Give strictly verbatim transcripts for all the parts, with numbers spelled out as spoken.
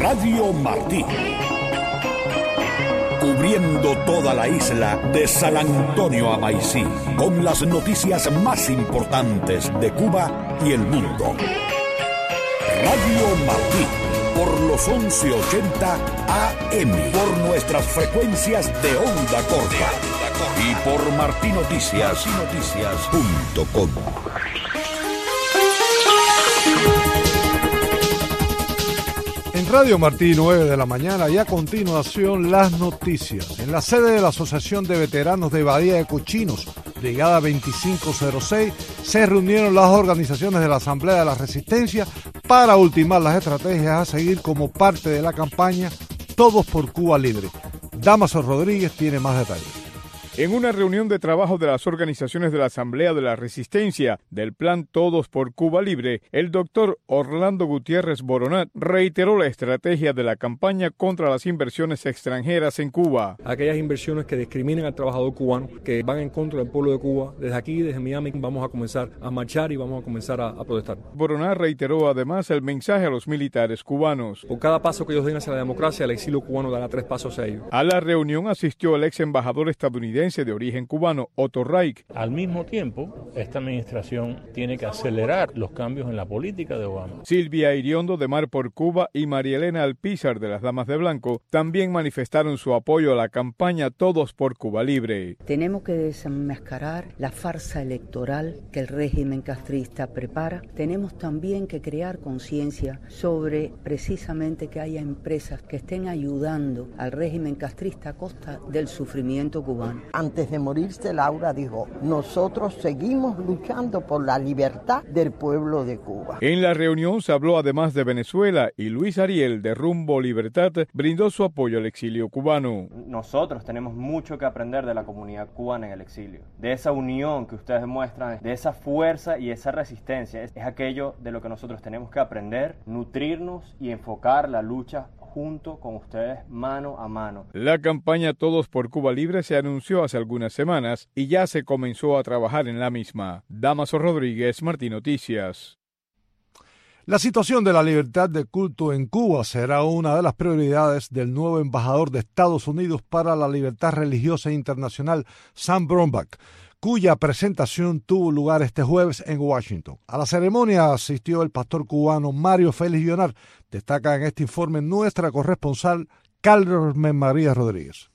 Radio Martí. Cubriendo toda la isla de San Antonio a Maicí, con las noticias más importantes de Cuba y el mundo. Radio Martí, por los once ochenta A M, por nuestras frecuencias de onda corta y por martinoticias punto com. En Radio Martí, nueve de la mañana, y a continuación las noticias. En la sede de la Asociación de Veteranos de Bahía de Cochinos, Brigada veinticinco cero seis, se reunieron las organizaciones de la Asamblea de la Resistencia para ultimar las estrategias a seguir como parte de la campaña Todos por Cuba Libre. Damaso Rodríguez tiene más detalles. En una reunión de trabajo de las organizaciones de la Asamblea de la Resistencia del Plan Todos por Cuba Libre, el doctor Orlando Gutiérrez Boronat reiteró la estrategia de la campaña contra las inversiones extranjeras en Cuba. Aquellas inversiones que discriminan al trabajador cubano, que van en contra del pueblo de Cuba, desde aquí, desde Miami, vamos a comenzar a marchar y vamos a comenzar a, a protestar. Boronat reiteró además el mensaje a los militares cubanos. Por cada paso que ellos den hacia la democracia, el exilio cubano dará tres pasos a ellos. A la reunión asistió el ex embajador estadounidense de origen cubano, Otto Reich. Al mismo tiempo, esta administración tiene que acelerar los cambios en la política de Obama. Silvia Iriondo, de Mar por Cuba, y María Elena Alpizar, de las Damas de Blanco, también manifestaron su apoyo a la campaña Todos por Cuba Libre. Tenemos que desenmascarar la farsa electoral que el régimen castrista prepara. Tenemos también que crear conciencia sobre precisamente que haya empresas que estén ayudando al régimen castrista a costa del sufrimiento cubano. Antes de morirse, Laura dijo, nosotros seguimos luchando por la libertad del pueblo de Cuba. En la reunión se habló además de Venezuela y Luis Ariel, de Rumbo Libertad, brindó su apoyo al exilio cubano. Nosotros tenemos mucho que aprender de la comunidad cubana en el exilio, de esa unión que ustedes demuestran, de esa fuerza y esa resistencia. Es, es aquello de lo que nosotros tenemos que aprender, nutrirnos y enfocar la lucha junto con ustedes, mano a mano. La campaña Todos por Cuba Libre se anunció hace algunas semanas y ya se comenzó a trabajar en la misma. Damaso Rodríguez, Martín Noticias. La situación de la libertad de culto en Cuba será una de las prioridades del nuevo embajador de Estados Unidos para la libertad religiosa internacional, Sam Brownback, cuya presentación tuvo lugar este jueves en Washington. A la ceremonia asistió el pastor cubano Mario Félix Llonar. Destaca en este informe nuestra corresponsal Carmen María Rodríguez.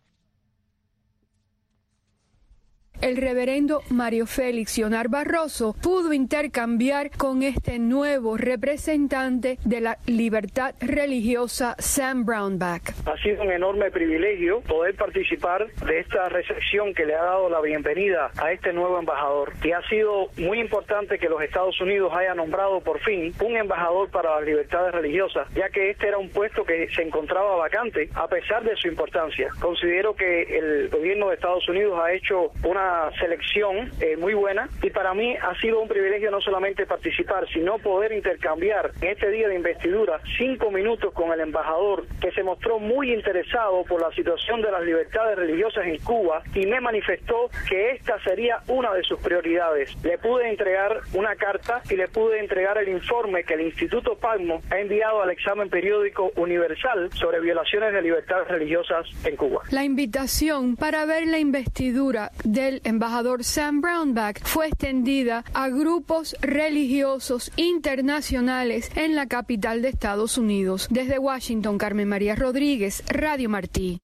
El reverendo Mario Félix Llonar Barroso pudo intercambiar con este nuevo representante de la libertad religiosa, Sam Brownback. Ha sido un enorme privilegio poder participar de esta recepción que le ha dado la bienvenida a este nuevo embajador. Y ha sido muy importante que los Estados Unidos haya nombrado por fin un embajador para las libertades religiosas, ya que este era un puesto que se encontraba vacante a pesar de su importancia. Considero que el gobierno de Estados Unidos ha hecho una selección eh, muy buena, y para mí ha sido un privilegio no solamente participar, sino poder intercambiar en este día de investidura cinco minutos con el embajador, que se mostró muy interesado por la situación de las libertades religiosas en Cuba y me manifestó que esta sería una de sus prioridades. Le pude entregar una carta y le pude entregar el informe que el Instituto Palmo ha enviado al examen periódico universal sobre violaciones de libertades religiosas en Cuba. La invitación para ver la investidura del embajador Sam Brownback fue extendida a grupos religiosos internacionales en la capital de Estados Unidos. Desde Washington, Carmen María Rodríguez, Radio Martí.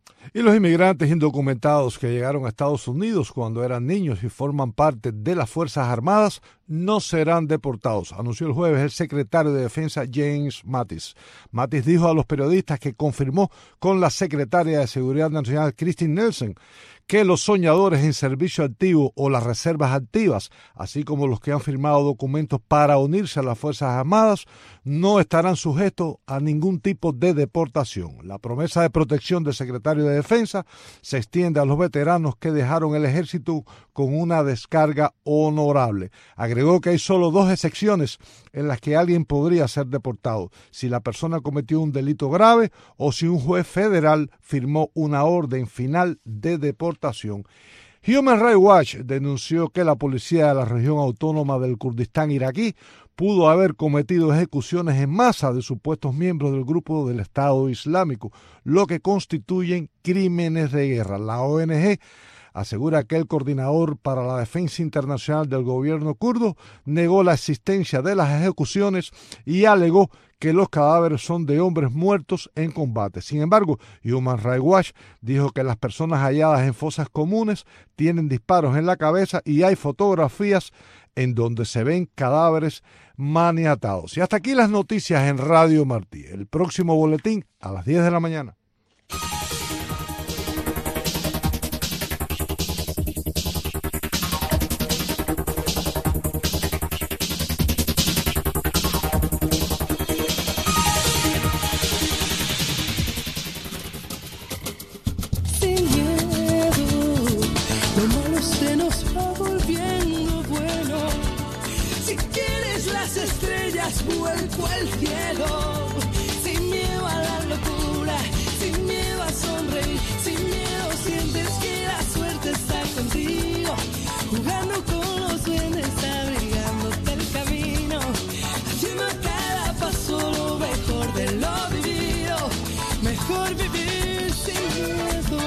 Y los inmigrantes indocumentados que llegaron a Estados Unidos cuando eran niños y forman parte de las Fuerzas Armadas no serán deportados, anunció el jueves el secretario de Defensa James Mattis. Mattis dijo a los periodistas que confirmó con la secretaria de Seguridad Nacional Christine Nielsen que los soñadores en servicio activo o las reservas activas, así como los que han firmado documentos para unirse a las Fuerzas Armadas, no estarán sujetos a ningún tipo de deportación. La promesa de protección del secretario de Defensa se extiende a los veteranos que dejaron el ejército con una descarga honorable. Agregó que hay solo dos excepciones en las que alguien podría ser deportado: si la persona cometió un delito grave o si un juez federal firmó una orden final de deportación. Human Rights Watch denunció que la policía de la región autónoma del Kurdistán iraquí pudo haber cometido ejecuciones en masa de supuestos miembros del grupo del Estado Islámico, lo que constituyen crímenes de guerra. La O N G asegura que el coordinador para la defensa internacional del gobierno kurdo negó la existencia de las ejecuciones y alegó que los cadáveres son de hombres muertos en combate. Sin embargo, Human Rights Watch dijo que las personas halladas en fosas comunes tienen disparos en la cabeza y hay fotografías en donde se ven cadáveres maniatados. Y hasta aquí las noticias en Radio Martí. El próximo boletín a las diez de la mañana. Vuelco al cielo, sin miedo a la locura, sin miedo a sonreír, sin miedo sientes que la suerte está contigo, jugando con los duendes, abrigándote el camino, haciendo a cada paso lo mejor de lo vivido, mejor vivir sin miedo.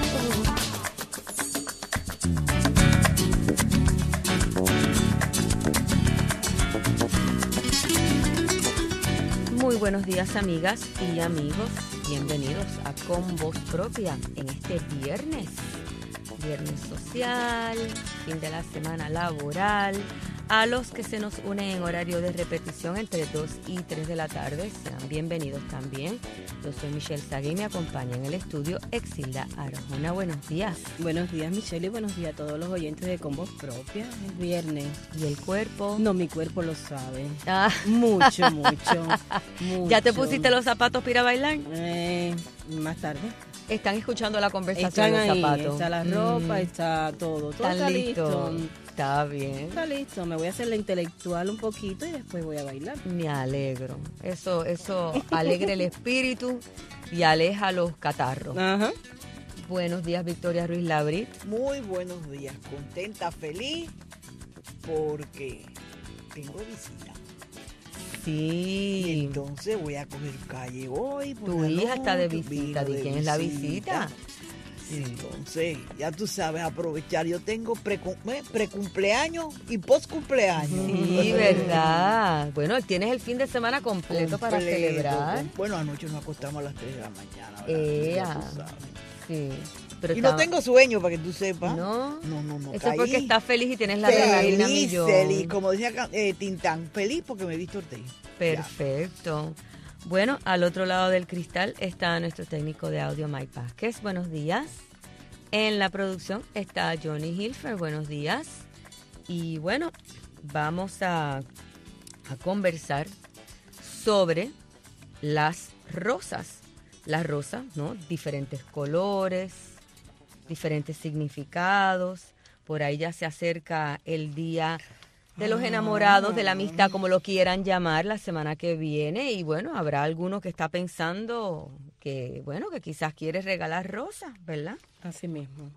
Muy buenos días, amigas y amigos. Bienvenidos a Con Voz Propia en este viernes. Viernes social, fin de la semana laboral. A los que se nos unen en horario de repetición entre dos y tres de la tarde, sean bienvenidos también. Yo soy Michelle Sague y me acompaña en el estudio Exilda Arjona. Buenos días. Buenos días, Michelle, y buenos días a todos los oyentes de Con Voz Propia. Es viernes. ¿Y el cuerpo? No, mi cuerpo lo sabe. Ah. Mucho, mucho, mucho. ¿Ya te pusiste los zapatos para ir a bailar? Eh, más tarde. Están escuchando la conversación. Están de ahí, zapatos. está la ropa, mm. está todo. Todo está listo. listo. Está bien. Está listo. Me voy a hacer la intelectual un poquito y después voy a bailar. Me alegro. Eso, eso alegra el espíritu y aleja los catarros. Ajá. Buenos días, Victoria Ruiz Labrit. Muy buenos días. Contenta, feliz, porque tengo visita. Sí. Y entonces voy a coger calle hoy. Tu hija está de visita. ¿De quién es la visita? Sí. Entonces, ya tú sabes, aprovechar. Yo tengo precumpleaños pre y postcumpleaños. Sí, verdad. Bueno, tienes el fin de semana completo, completo para celebrar. Con, bueno, anoche nos acostamos a las tres de la mañana. Ea, sí. Pero y está... no tengo sueño, para que tú sepas. No, no, no. no Eso caí. es porque estás feliz y tienes la adrenalina millón. Feliz, como decía eh, Tintán, feliz porque me he visto Ortega. Perfecto. Ya. Bueno, al otro lado del cristal está nuestro técnico de audio, Mike Vázquez. Buenos días. En la producción está Johnny Hilfer. Buenos días. Y bueno, vamos a, a conversar sobre las rosas. Las rosas, ¿no? Diferentes colores, diferentes significados. Por ahí ya se acerca el día de los enamorados, de la amistad, como lo quieran llamar, la semana que viene. Y bueno, habrá alguno que está pensando que, bueno, que quizás quiere regalar rosas, ¿verdad? Así mismo.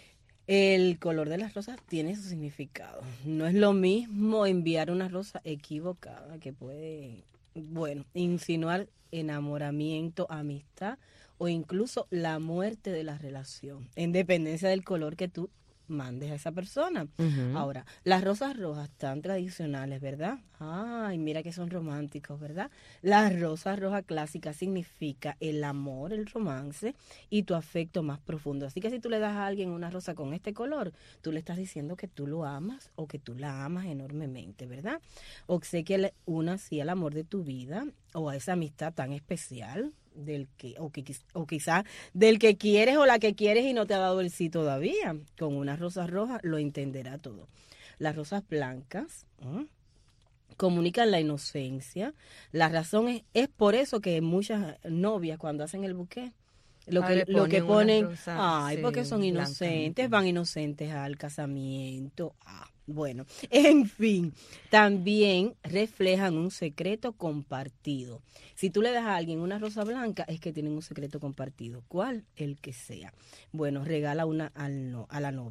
El color de las rosas tiene su significado. No es lo mismo enviar una rosa equivocada que puede, bueno, insinuar enamoramiento, amistad o incluso la muerte de la relación, en dependencia del color que tú mandes a esa persona. Uh-huh. Ahora, las rosas rojas tan tradicionales, ¿verdad? Ay, mira que son románticos, ¿verdad? La rosa roja clásica significa el amor, el romance y tu afecto más profundo. Así que si tú le das a alguien una rosa con este color, tú le estás diciendo que tú lo amas o que tú la amas enormemente, ¿verdad? Obsequia una así al amor de tu vida o a esa amistad tan especial del que o, que, o quizás del que quieres o la que quieres y no te ha dado el sí todavía. Con una rosa roja lo entenderá todo. Las rosas blancas ¿eh? comunican la inocencia. La razón es, es por eso que muchas novias cuando hacen el buqué lo que, lo que ponen, rosa, ay, sí, porque son inocentes, blanca. Van inocentes al casamiento. Ah, bueno, en fin, también reflejan un secreto compartido. Si tú le das a alguien una rosa blanca, es que tienen un secreto compartido. ¿Cuál? El que sea. Bueno, regala una al no, a la novia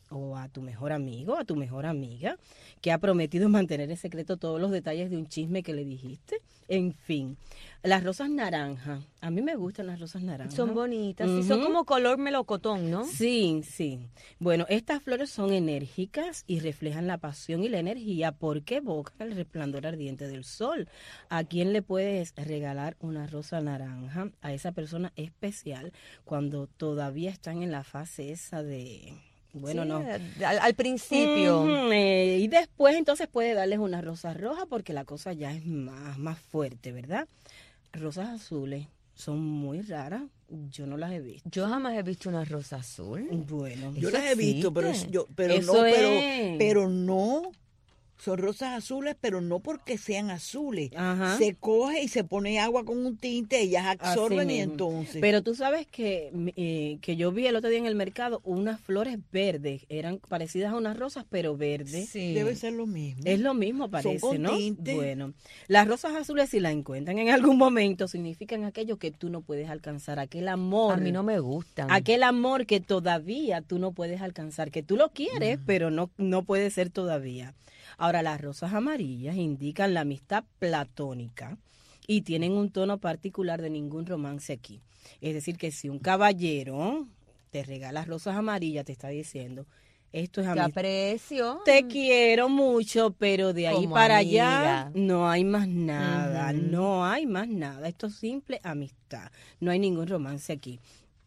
o a tu mejor amigo, a tu mejor amiga, que ha prometido mantener en secreto todos los detalles de un chisme que le dijiste. En fin, las rosas naranjas. A mí me gustan las rosas naranjas. Son bonitas, Uh-huh. sí, son como color melocotón, ¿no? Sí, sí. Bueno, estas flores son enérgicas y reflejan la pasión y la energía porque evocan el resplandor ardiente del sol. ¿A quién le puedes regalar una rosa naranja? A esa persona especial cuando todavía están en la fase esa de... Bueno, Sí, no. Al, al principio. Ujú, eh, y después entonces puede darles una rosa roja porque la cosa ya es más, más fuerte, ¿verdad? Rosas azules son muy raras. Yo no las he visto. Yo jamás he visto una rosa azul. Bueno, Yo ¿Eso las he visto, pero existe? yo, pero Eso no, pero, es. pero no. Son rosas azules, pero no porque sean azules. Ajá. Se coge y se pone agua con un tinte, ellas absorben Así y mismo. entonces. Pero tú sabes que, eh, que yo vi el otro día en el mercado unas flores verdes, eran parecidas a unas rosas, pero verdes. Sí. Debe ser lo mismo. Es lo mismo, parece, con ¿no? tinte. Bueno, las rosas azules, si la encuentran en algún momento, significan aquello que tú no puedes alcanzar, aquel amor. A mí no me gustan. Aquel amor que todavía tú no puedes alcanzar, que tú lo quieres, Mm. pero no, no puede ser todavía. Ahora, las rosas amarillas indican la amistad platónica y tienen un tono particular de ningún romance aquí. Es decir, que si un caballero te regala rosas amarillas, te está diciendo, esto es Te amistad. aprecio. Te quiero mucho, pero de ahí Como para amiga. allá no hay más nada, Ujú. no hay más nada. Esto es simple amistad, no hay ningún romance aquí.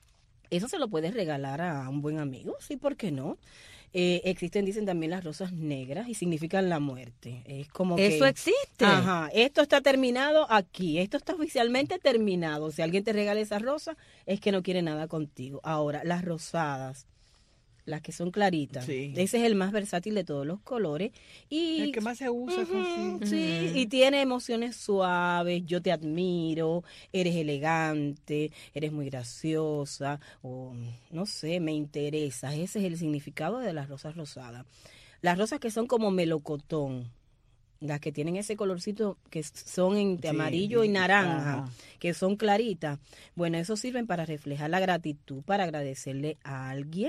Eso se lo puedes regalar a un buen amigo, sí, ¿por qué no? Eh, existen, dicen también las rosas negras y significan la muerte. Es como que... Eso existe. Ajá, esto está terminado aquí, esto está oficialmente terminado. Si alguien te regala esa rosa, es que no quiere nada contigo. Ahora, las rosadas, las que son claritas, Sí. ese es el más versátil de todos los colores. Y El que más se usa. Ujú, casi. sí, y tiene emociones suaves, yo te admiro, eres elegante, eres muy graciosa, o no sé, me interesas. Ese es el significado de las rosas rosadas. Las rosas que son como melocotón, las que tienen ese colorcito que son entre Sí, amarillo y naranja, ajá. que son claritas, bueno, eso sirven para reflejar la gratitud, para agradecerle a alguien.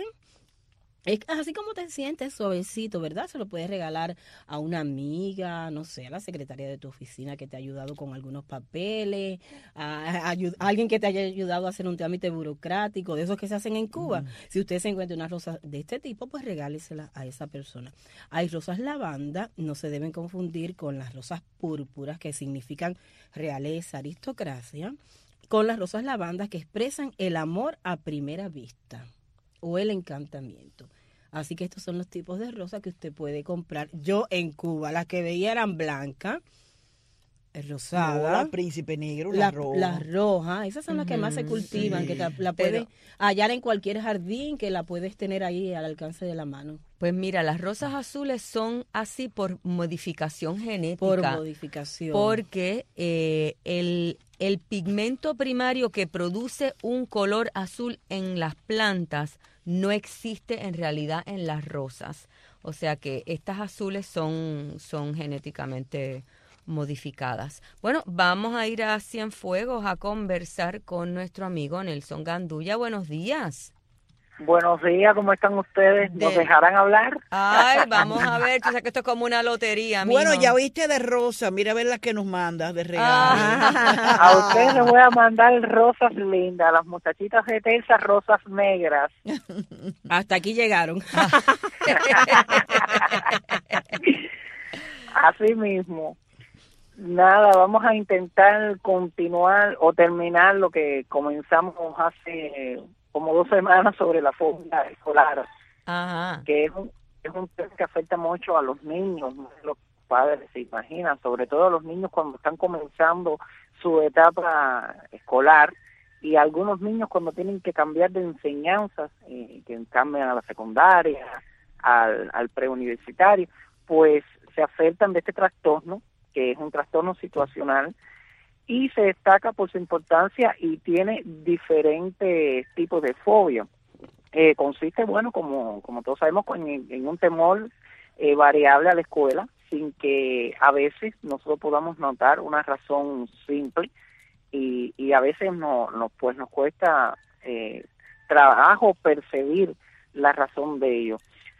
Es así como te sientes, suavecito, ¿verdad? Se lo puedes regalar a una amiga, no sé, a la secretaria de tu oficina que te ha ayudado con algunos papeles, a, a- a alguien que te haya ayudado a hacer un trámite burocrático, de esos que se hacen en Cuba. Mm. Si usted se encuentra una rosa de este tipo, pues regálesela a esa persona. Hay rosas lavanda, no se deben confundir con las rosas púrpuras, que significan realeza, aristocracia, con las rosas lavandas que expresan el amor a primera vista o el encantamiento. Así que estos son los tipos de rosas que usted puede comprar. Yo en Cuba, las que veía eran blancas, rosadas, No, la príncipe negro, la, la- roja. las rojas, esas son las que más se Ujú, cultivan, sí. que ta- la Pero- puedes hallar en cualquier jardín, que la puedes tener ahí al alcance de la mano. Pues mira, las rosas azules son así por modificación genética. Por modificación. Porque eh, el, el pigmento primario que produce un color azul en las plantas no existe en realidad en las rosas. O sea que estas azules son, son genéticamente modificadas. Bueno, vamos a ir a Cienfuegos a conversar con nuestro amigo Nelson Gandulla. Buenos días. Buenos días, ¿cómo están ustedes? ¿Nos De- dejarán hablar? Ay, vamos a ver, tú sabes que esto es como una lotería, Bueno, mijo. ya oíste de Rosa, mira a ver las que nos mandas de regalo. Ah. A ustedes les voy a mandar rosas lindas, a las muchachitas de Telsa, rosas negras. Hasta aquí llegaron. Así mismo. Nada, vamos a intentar continuar o terminar lo que comenzamos hace eh, como dos semanas sobre la fobia escolar, Ajá. que es un, es un tema que afecta mucho a los niños, no los padres se imaginan, sobre todo a los niños cuando están comenzando su etapa escolar y algunos niños cuando tienen que cambiar de enseñanzas, eh, que cambian a la secundaria, al, al preuniversitario, pues se afectan de este trastorno, que es un trastorno situacional, y se destaca por su importancia y tiene diferentes tipos de fobia. Eh, consiste, bueno, como, como todos sabemos, en, en un temor eh, variable a la escuela, sin que a veces nosotros podamos notar una razón simple, y, y a veces no, no, pues nos cuesta eh, trabajo percibir la razón de ello.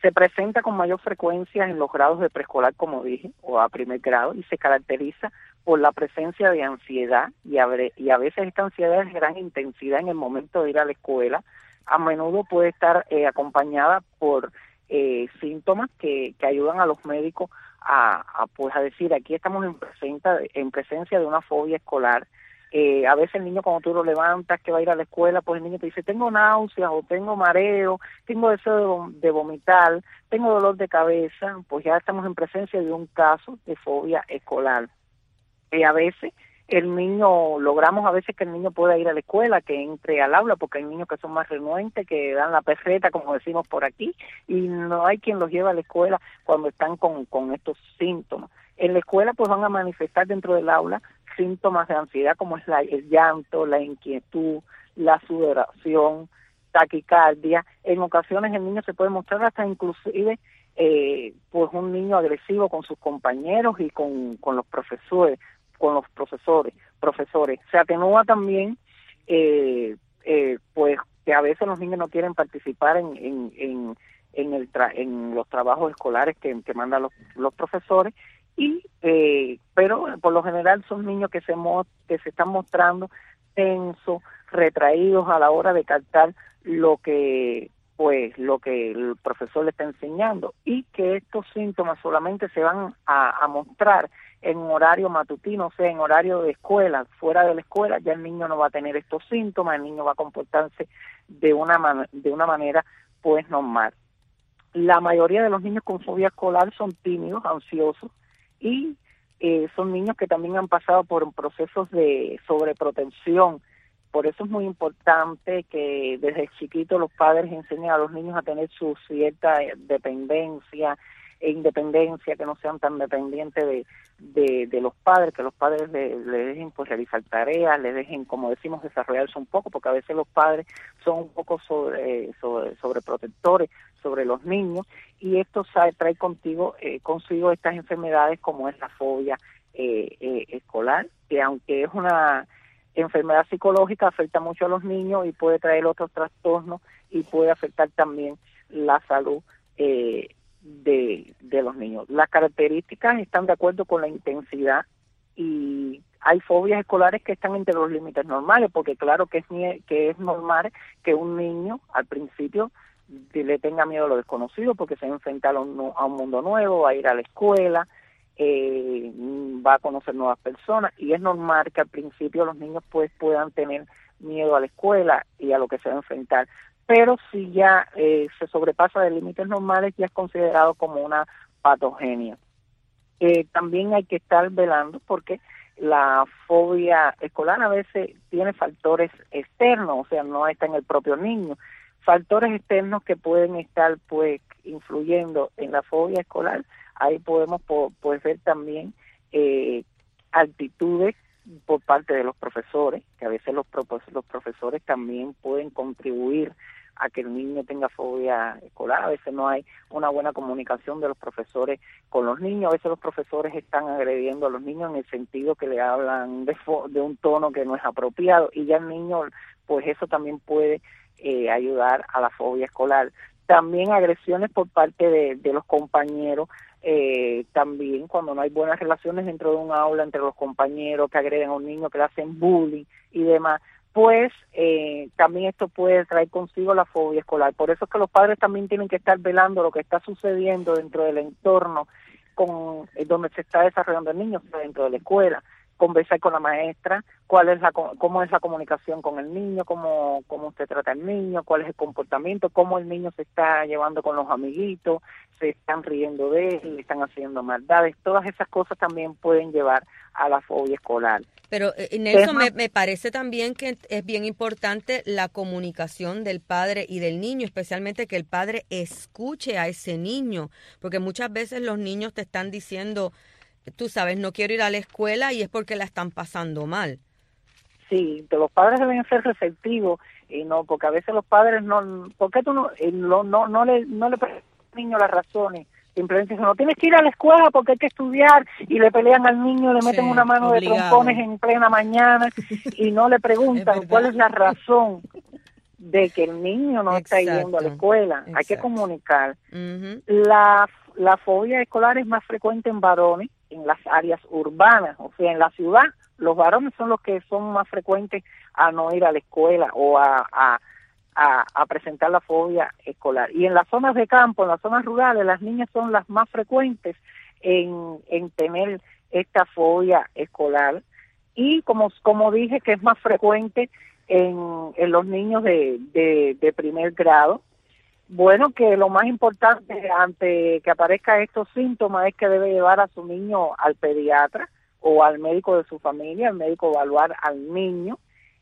Se presenta con mayor frecuencia en los grados de preescolar, como dije, o a primer grado, y se caracteriza por la presencia de ansiedad, y a, y a veces esta ansiedad es de gran intensidad en el momento de ir a la escuela. A menudo puede estar eh, acompañada por eh, síntomas que, que ayudan a los médicos a, a, pues, a decir, aquí estamos en, presenta, en presencia de una fobia escolar. Eh, a veces el niño, cuando tú lo levantas que va a ir a la escuela, pues el niño te dice, tengo náuseas o tengo mareo, tengo deseo de, de vomitar, tengo dolor de cabeza, pues ya estamos en presencia de un caso de fobia escolar. Eh, a veces el niño, logramos a veces que el niño pueda ir a la escuela, que entre al aula, porque hay niños que son más renuentes, que dan la perreta, como decimos por aquí, y no hay quien los lleve a la escuela cuando están con, con estos síntomas. En la escuela pues van a manifestar dentro del aula síntomas de ansiedad como es la, el llanto, la inquietud, la sudoración, taquicardia. En ocasiones el niño se puede mostrar hasta inclusive eh, pues un niño agresivo con sus compañeros y con, con los profesores, con los profesores, profesores. Se atenúa también eh, eh, pues que a veces los niños no quieren participar en, en, en, en, el tra en los trabajos escolares que, que mandan los, los profesores. Y eh, pero por lo general son niños que se mo que se están mostrando tensos, retraídos a la hora de captar lo que pues lo que el profesor le está enseñando, y que estos síntomas solamente se van a, a mostrar en horario matutino, o sea, en horario de escuela. Fuera de la escuela ya el niño no va a tener estos síntomas, el niño va a comportarse de una man de una manera pues normal. La mayoría de los niños con fobia escolar son tímidos, ansiosos, y eh, son niños que también han pasado por procesos de sobreprotección. Por eso es muy importante que desde chiquitos los padres enseñen a los niños a tener su cierta dependencia e independencia, que no sean tan dependientes de, de, de los padres, que los padres le, le dejen pues realizar tareas, le dejen, como decimos, desarrollarse un poco, porque a veces los padres son un poco sobre, sobre, sobreprotectores sobre los niños, y esto trae, trae contigo, eh, consigo estas enfermedades como es la fobia eh, eh, escolar, que aunque es una enfermedad psicológica, afecta mucho a los niños y puede traer otros trastornos y puede afectar también la salud eh, de, de los niños. Las características están de acuerdo con la intensidad, y hay fobias escolares que están entre los límites normales, porque claro que es, que es normal que un niño al principio le tenga miedo a lo desconocido, porque se va a enfrentar a un, a un mundo nuevo, va a ir a la escuela, eh, va a conocer nuevas personas, y es normal que al principio los niños pues puedan tener miedo a la escuela y a lo que se va a enfrentar. Pero si ya eh, se sobrepasa de límites normales, ya es considerado como una patogenia. Eh, también hay que estar velando porque la fobia escolar a veces tiene factores externos, o sea, no está en el propio niño. Factores externos que pueden estar pues influyendo en la fobia escolar, ahí podemos po pues ver también eh, actitudes por parte de los profesores, que a veces los, los profesores también pueden contribuir a que el niño tenga fobia escolar. A veces no hay una buena comunicación de los profesores con los niños, a veces los profesores están agrediendo a los niños en el sentido que le hablan de, de un tono que no es apropiado, y ya el niño, pues eso también puede eh, ayudar a la fobia escolar. También agresiones por parte de, de los compañeros, eh, también cuando no hay buenas relaciones dentro de un aula entre los compañeros, que agreden a un niño, que le hacen bullying y demás, pues eh, también esto puede traer consigo la fobia escolar. Por eso es que los padres también tienen que estar velando lo que está sucediendo dentro del entorno con eh, donde se está desarrollando el niño, o sea, dentro de la escuela. Conversar con la maestra, cuál es la cómo es la comunicación con el niño, cómo cómo usted trata al niño, cuál es el comportamiento, cómo el niño se está llevando con los amiguitos, se están riendo de él, le están haciendo maldades. Todas esas cosas también pueden llevar a la fobia escolar. Pero eh, Nelson, me, me parece también que es bien importante la comunicación del padre y del niño, especialmente que el padre escuche a ese niño, porque muchas veces los niños te están diciendo, tú sabes, no quiero ir a la escuela, y es porque la están pasando mal. Sí, los padres deben ser receptivos, y no, porque a veces los padres no, ¿por qué tú no, no, no, no le, no le preguntan al niño las razones? Simplemente dicen, no tienes que ir a la escuela porque hay que estudiar, y le pelean al niño, le meten sí, una mano obligado. de trompones en plena mañana, y no le preguntan es cuál es la razón de que el niño no Exacto, está yendo a la escuela. exacto. Hay que comunicar. Ujú. La, la fobia escolar es más frecuente en varones en las áreas urbanas, o sea, en la ciudad. Los varones son los que son más frecuentes a no ir a la escuela o a, a, a, a presentar la fobia escolar. Y en las zonas de campo, en las zonas rurales, las niñas son las más frecuentes en, en tener esta fobia escolar. Y como, como dije, que es más frecuente en, en los niños de, de, de primer grado. Bueno, que lo más importante ante que aparezcan estos síntomas es que debe llevar a su niño al pediatra o al médico de su familia, el médico evaluar al niño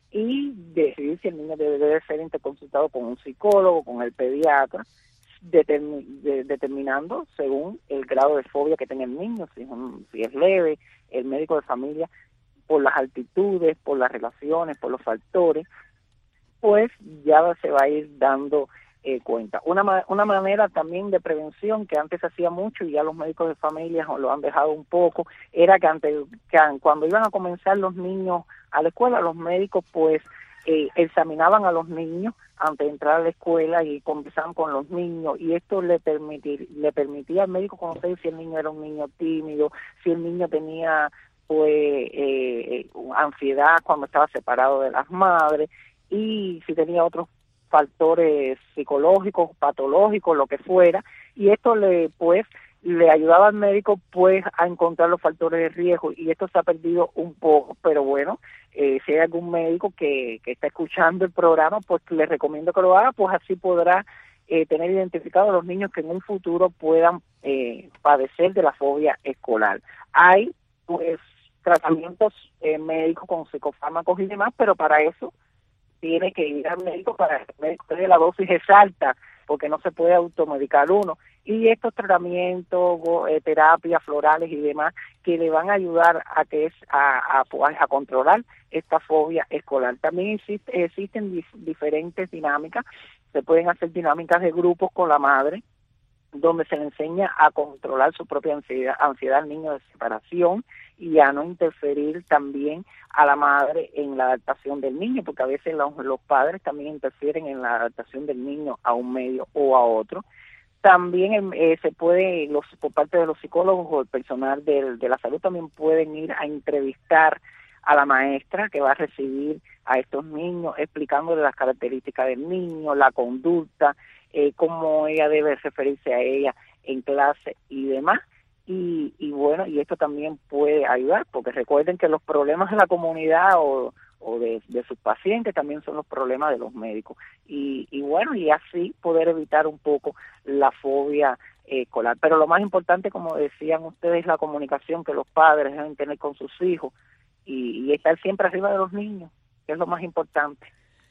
y decidir si el niño debe, debe ser interconsultado con un psicólogo, con el pediatra, determi- de, determinando según el grado de fobia que tenga el niño, si es, un, si es leve, el médico de familia, por las altitudes, por las relaciones, por los factores, pues ya se va a ir dando eh, cuenta. Una, ma- una manera también de prevención que antes se hacía mucho y ya los médicos de familia lo han dejado un poco, era que, antes, que cuando iban a comenzar los niños a la escuela, los médicos pues eh, examinaban a los niños antes de entrar a la escuela y conversaban con los niños, y esto le, permitir, le permitía al médico conocer si el niño era un niño tímido, si el niño tenía pues eh, ansiedad cuando estaba separado de las madres, y si tenía otros factores psicológicos, patológicos, lo que fuera, y esto le pues le ayudaba al médico pues a encontrar los factores de riesgo, y esto se ha perdido un poco, pero bueno, eh, si hay algún médico que, que está escuchando el programa, pues les recomiendo que lo haga, pues así podrá eh, tener identificados a los niños que en un futuro puedan eh, padecer de la fobia escolar. Hay pues tratamientos eh, médicos con psicofármacos y demás, pero para eso tiene que ir al médico para que el médico dé la dosis exacta, porque no se puede automedicar uno. Y estos tratamientos, eh, terapias florales y demás, que le van a ayudar a que es a, a, a controlar esta fobia escolar. También existe, existen dif, diferentes dinámicas, se pueden hacer dinámicas de grupos con la madre, donde se le enseña a controlar su propia ansiedad, ansiedad al niño de separación y a no interferir también a la madre en la adaptación del niño, porque a veces los, los padres también interfieren en la adaptación del niño a un medio o a otro. También eh, se puede, los por parte de los psicólogos o el personal del, de la salud también pueden ir a entrevistar a la maestra que va a recibir a estos niños, explicándole las características del niño, la conducta, eh, cómo ella debe referirse a ella en clase y demás. Y, y bueno, y esto también puede ayudar, porque recuerden que los problemas de la comunidad o, o de, de sus pacientes también son los problemas de los médicos. Y, y bueno, y así poder evitar un poco la fobia eh, escolar. Pero lo más importante, como decían ustedes, es la comunicación que los padres deben tener con sus hijos y, y estar siempre arriba de los niños, que es lo más importante.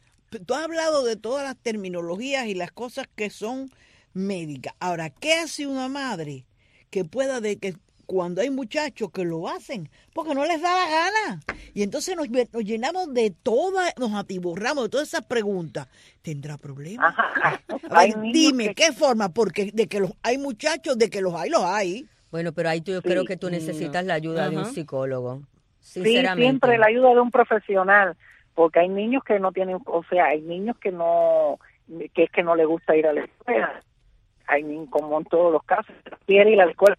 Tú has hablado de todas las terminologías y las cosas que son médicas. Ahora, ¿qué hace una madre que pueda de que cuando hay muchachos que lo hacen porque no les da la gana? Y entonces nos, nos llenamos de todas, nos atiborramos de todas esas preguntas. ¿Tendrá problemas? Ajá. A ver, dime, ¿qué forma? Porque de que los hay muchachos, de que los hay, los hay. Bueno, pero ahí tú, yo sí. creo que tú necesitas la ayuda Ajá. de un psicólogo. Sinceramente. Sí, siempre la ayuda de un profesional, porque hay niños que no tienen, o sea, hay niños que no, que es que no les gusta ir a la escuela. Hay niños, como en todos los casos, quiere ir a la escuela,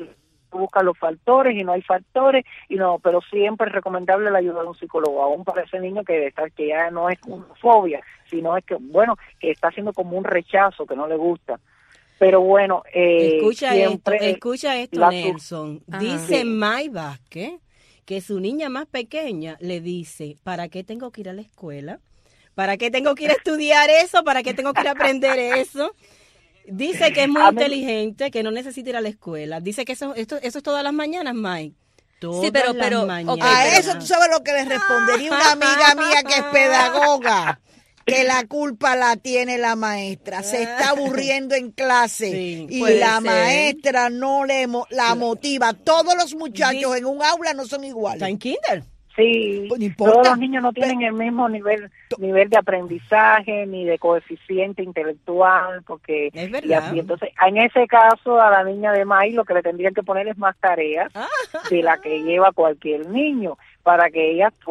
busca los factores y no hay factores, y no, pero siempre es recomendable la ayuda de un psicólogo, aún para ese niño que está, que ya no es una fobia, sino es que, bueno, que está haciendo como un rechazo, que no le gusta. Pero bueno, eh, escucha siempre, esto, escucha esto, la, Nelson. Ajá. Dice sí. May Vázquez que su niña más pequeña le dice, ¿para qué tengo que ir a la escuela? ¿Para qué tengo que ir a estudiar eso? ¿Para qué tengo que ir a aprender eso? Dice que es muy inteligente, que no necesita ir a la escuela. Dice que eso, esto, eso es todas las mañanas, Mike. Todas sí, pero, las pero, mañanas. Okay, a eso tú sabes lo que le respondería una amiga mía que es pedagoga. Que la culpa la tiene la maestra. Se está aburriendo en clase sí, y la ser. maestra no le mo- la motiva. Todos los muchachos sí. en un aula no son iguales. Está en kinder. Sí, pues todos los niños no tienen el mismo nivel nivel de aprendizaje ni de coeficiente intelectual, porque es verdad. Y, y entonces en ese caso a la niña de May lo que le tendrían que poner es más tareas ah. de la que lleva cualquier niño, para que ella pues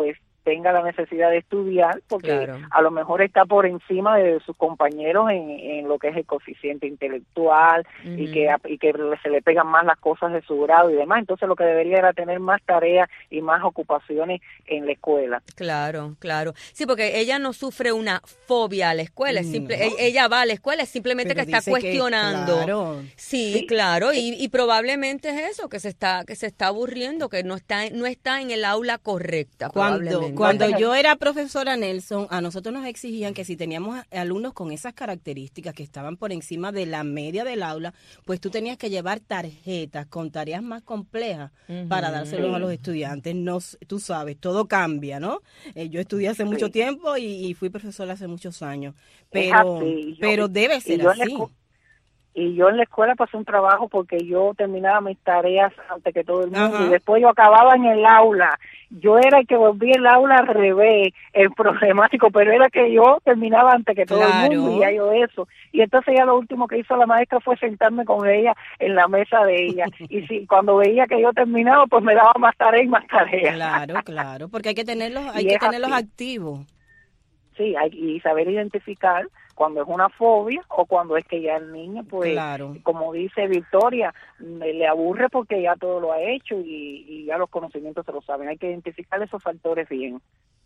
tenga la necesidad de estudiar, porque claro. a lo mejor está por encima de sus compañeros en, en lo que es el coeficiente intelectual uh-huh. y que y que se le pegan más las cosas de su grado y demás. Entonces lo que debería era tener más tareas y más ocupaciones en la escuela. Claro, claro. Sí, porque ella no sufre una fobia a la escuela, es simple, no. ella va a la escuela, es simplemente Pero que está cuestionando. Que, claro. Sí, sí, claro, y, y probablemente es eso, que se está que se está aburriendo, que no está no está en el aula correcta. Cuando Cuando yo era profesora, Nelson, a nosotros nos exigían que si teníamos alumnos con esas características que estaban por encima de la media del aula, pues tú tenías que llevar tarjetas con tareas más complejas uh-huh. para dárselos sí. a los estudiantes. No, tú sabes, todo cambia, ¿no? Eh, yo estudié hace sí. mucho tiempo y, y fui profesora hace muchos años, pero, yo, pero debe ser así. Y yo en la escuela pasé un trabajo porque yo terminaba mis tareas antes que todo el mundo Ajá. y después yo acababa en el aula. Yo era el que volvía el aula al revés, el problemático, pero era que yo terminaba antes que todo claro. el mundo y ya yo eso. Y entonces ya lo último que hizo la maestra fue sentarme con ella en la mesa de ella. Y si cuando veía que yo terminaba, pues me daba más tareas y más tareas. Claro, claro, porque hay que tenerlos, hay que tenerlos así. activos. Sí, hay y saber identificar cuando es una fobia o cuando es que ya el niño, pues, claro. como dice Victoria, le aburre porque ya todo lo ha hecho y, y ya los conocimientos se lo saben. Hay que identificar esos factores bien.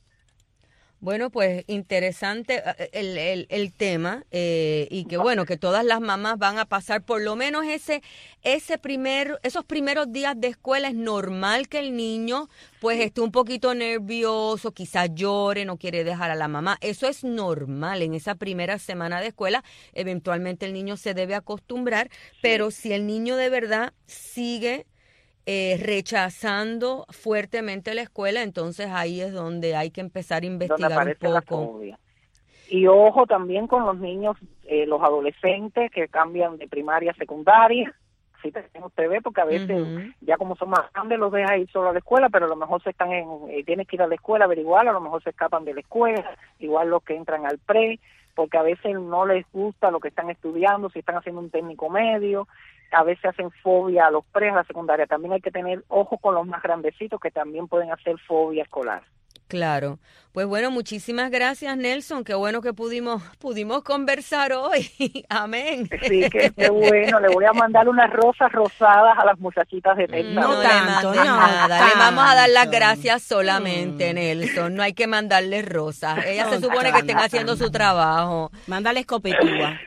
Bueno, pues interesante el, el, el tema eh, y que bueno, que todas las mamás van a pasar por lo menos ese ese primer esos primeros días de escuela. Es normal que el niño pues esté un poquito nervioso, quizás llore, no quiere dejar a la mamá. Eso es normal en esa primera semana de escuela. Eventualmente el niño se debe acostumbrar, pero si el niño de verdad sigue Eh, rechazando fuertemente la escuela, entonces ahí es donde hay que empezar a investigar un poco. Y ojo también con los niños, eh, los adolescentes que cambian de primaria a secundaria, si usted ve, porque a veces uh-huh. ya como son más grandes los deja ir solo a la escuela, pero a lo mejor se están en, eh, tienes que ir a la escuela a averiguar, a lo mejor se escapan de la escuela, igual los que entran al pre, porque a veces no les gusta lo que están estudiando, si están haciendo un técnico medio, a veces hacen fobia a los pre, a la secundaria. También hay que tener ojo con los más grandecitos que también pueden hacer fobia escolar. Claro. Pues bueno, muchísimas gracias, Nelson. Qué bueno que pudimos pudimos conversar hoy. Amén. Sí, que qué bueno. Le voy a mandar unas rosas rosadas a las muchachitas de Texas. No, no tanto, no, nada. Le vamos a dar las gracias solamente, mm. Nelson. No hay que mandarle rosas. Ella se supone que estén haciendo su trabajo. Mándale escopetúa.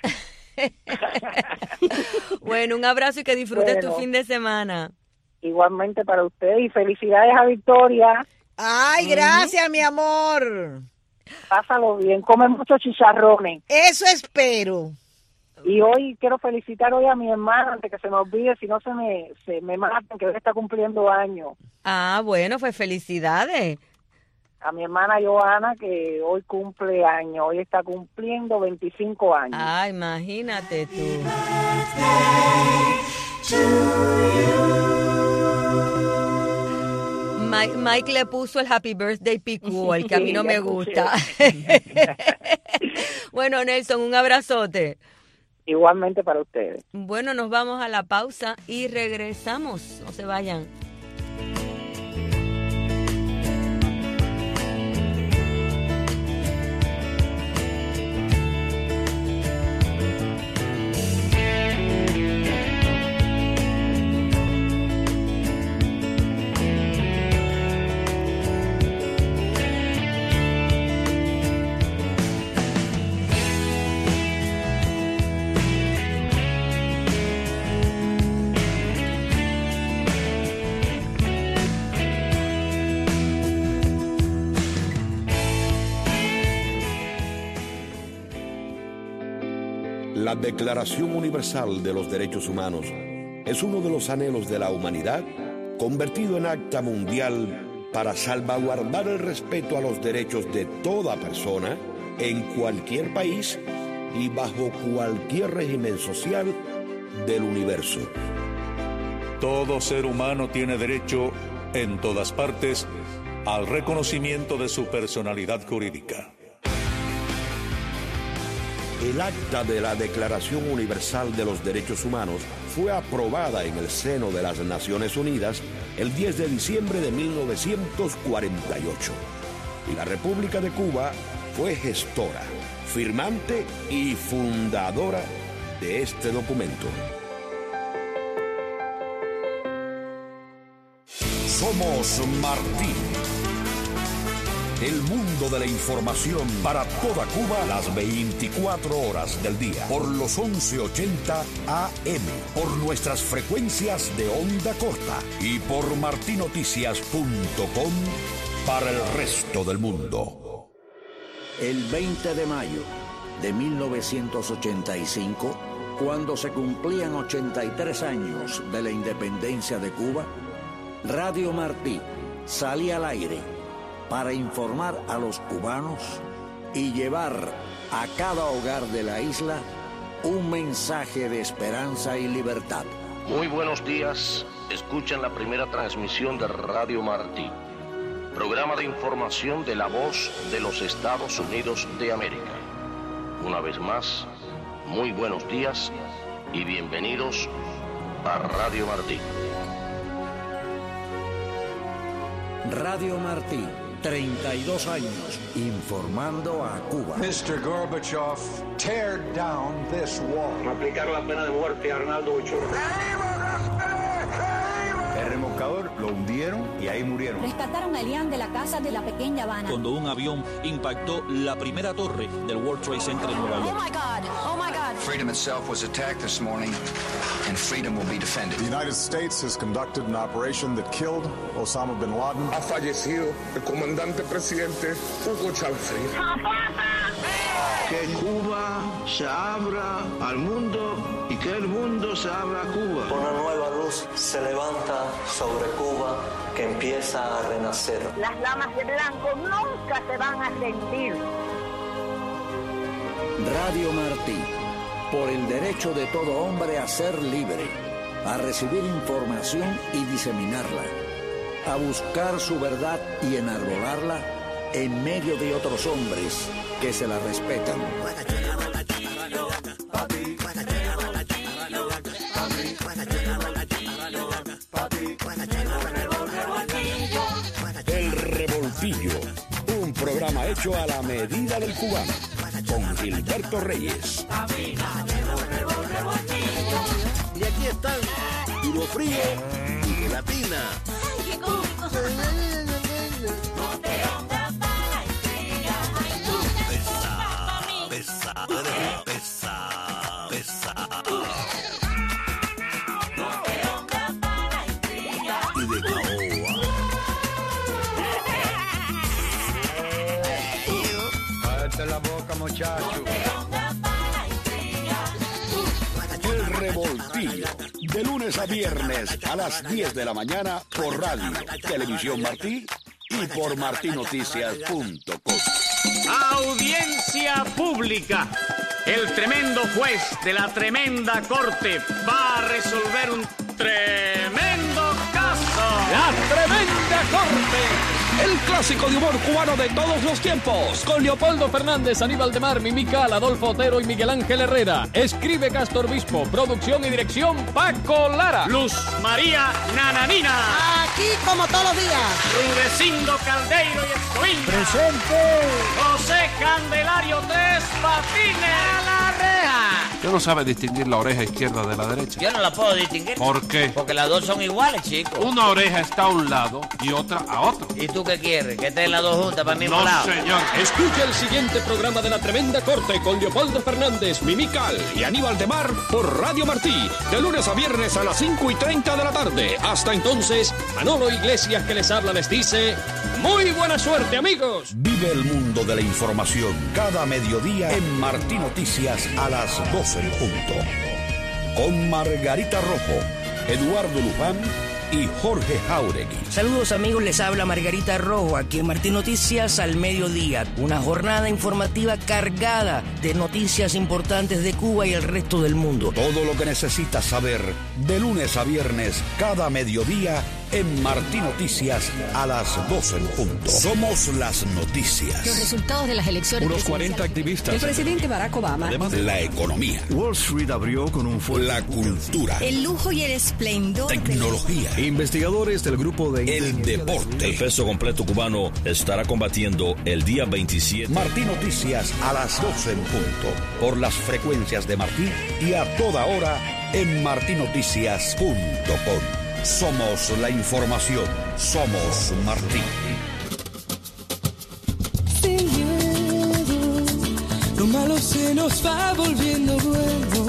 Bueno, un abrazo y que disfrutes bueno, tu fin de semana. Igualmente para usted y felicidades a Victoria. Ay, gracias, uh-huh. mi amor. Pásalo bien, come muchos chicharrones. Eso espero. Y hoy quiero felicitar hoy a mi hermana, antes que se me olvide, si no se me, se me matan, que hoy está cumpliendo años. Ah, bueno, pues felicidades. A mi hermana Joana, que hoy cumple años, hoy está cumpliendo veinticinco años. Ah, imagínate tú. Mike, Mike le puso el Happy Birthday picú, el que a mí no me gusta. Bueno, Nelson, un abrazote. Igualmente para ustedes. Bueno, nos vamos a la pausa y regresamos. No se vayan. La Declaración Universal de los Derechos Humanos es uno de los anhelos de la humanidad convertido en acta mundial para salvaguardar el respeto a los derechos de toda persona en cualquier país y bajo cualquier régimen social del universo. Todo ser humano tiene derecho, en todas partes, al reconocimiento de su personalidad jurídica. El acta de la Declaración Universal de los Derechos Humanos fue aprobada en el seno de las Naciones Unidas el diez de diciembre de mil novecientos cuarenta y ocho. y la República de Cuba fue gestora, firmante y fundadora de este documento. Somos Martí. El mundo de la información para toda Cuba las veinticuatro horas del día. Por los once ochenta A M. Por nuestras frecuencias de onda corta. Y por martinoticias punto com para el resto del mundo. El veinte de mayo de mil novecientos ochenta y cinco, cuando se cumplían ochenta y tres años de la independencia de Cuba, Radio Martí salía al aire para informar a los cubanos y llevar a cada hogar de la isla un mensaje de esperanza y libertad. Muy buenos días, escuchan la primera transmisión de Radio Martí, programa de información de la voz de los Estados Unidos de América. Una vez más, muy buenos días y bienvenidos a Radio Martí. Radio Martí, treinta y dos años informando a Cuba. mister Gorbachev, tear down this wall. Aplicar la pena de muerte a Arnaldo Ochoa. El remolcador lo hundieron y ahí murieron. Rescataron a Elian de la casa de la pequeña Habana. Cuando un avión impactó la primera torre del World Trade Center en Nueva York. Oh my God, oh my God. Freedom itself was attacked this morning, and freedom will be defended. The United States has conducted an operation that killed Osama bin Laden. Ha fallecido el comandante presidente Hugo Chávez. Que Cuba se abra al mundo y que el mundo se abra a Cuba. Una nueva luz se levanta sobre Cuba que empieza a renacer. Las damas de blanco nunca se van a sentir. Radio Martí, por el derecho de todo hombre a ser libre, a recibir información y diseminarla, a buscar su verdad y enarbolarla en medio de otros hombres que se la respetan. El Revoltillo, un programa hecho a la medida del cubano, con Gilberto Reyes. Y aquí están, Duro Frío y Gelatina. Pesa, pesa, pesa. Y de caoba. Cállate la boca, muchacho. El Revoltillo, de lunes a viernes a las diez de la mañana por Radio Televisión Martí y por martinoticias punto com. Audiencia pública. El tremendo juez de la tremenda corte va a resolver un tremendo caso. La tremenda corte. El clásico de humor cubano de todos los tiempos. Con Leopoldo Fernández, Aníbal de Mar, Mimical, Adolfo Otero y Miguel Ángel Herrera. Escribe Castor Bispo. Producción y dirección Paco Lara. Luz María Nananina. Aquí como todos los días. Rudecindo Caldeiro y Escoín. Presente. José Candelario Tres Patines. A la reja. Yo no sabe distinguir la oreja izquierda de la derecha. Yo no la puedo distinguir. ¿Por qué? Porque las dos son iguales, chicos. Una oreja está a un lado y otra a otro. ¿Y tú qué quieres? ¿Que estén las dos juntas para el mismo no, lado? No, señor. Escucha el siguiente programa de La Tremenda Corte con Leopoldo Fernández, Mimical y Aníbal de Mar por Radio Martí. De lunes a viernes a las cinco y treinta de la tarde. Hasta entonces, Manolo Iglesias que les habla les dice... ¡Muy buena suerte, amigos! Vive el mundo de la información cada mediodía en Martí Noticias a las doce en punto. Con Margarita Rojo, Eduardo Luján y Jorge Jauregui. Saludos amigos, les habla Margarita Rojo aquí en Martí Noticias al mediodía. Una jornada informativa cargada de noticias importantes de Cuba y el resto del mundo. Todo lo que necesitas saber de lunes a viernes cada mediodía en Martí Noticias a las doce en punto. Somos las noticias. Los resultados de las elecciones. Unos cuarenta activistas. El presidente Barack Obama. Además, la economía. Wall Street abrió con un fuerte. La cultura. El lujo y el esplendor. Tecnología. De... Investigadores del grupo de... El deporte. El peso completo cubano estará combatiendo el día veintisiete. Martí Noticias a las doce en punto. Por las frecuencias de Martí y a toda hora en martí noticias punto com. Somos la información. Somos Martí. Sin miedo, lo malo se nos va volviendo bueno.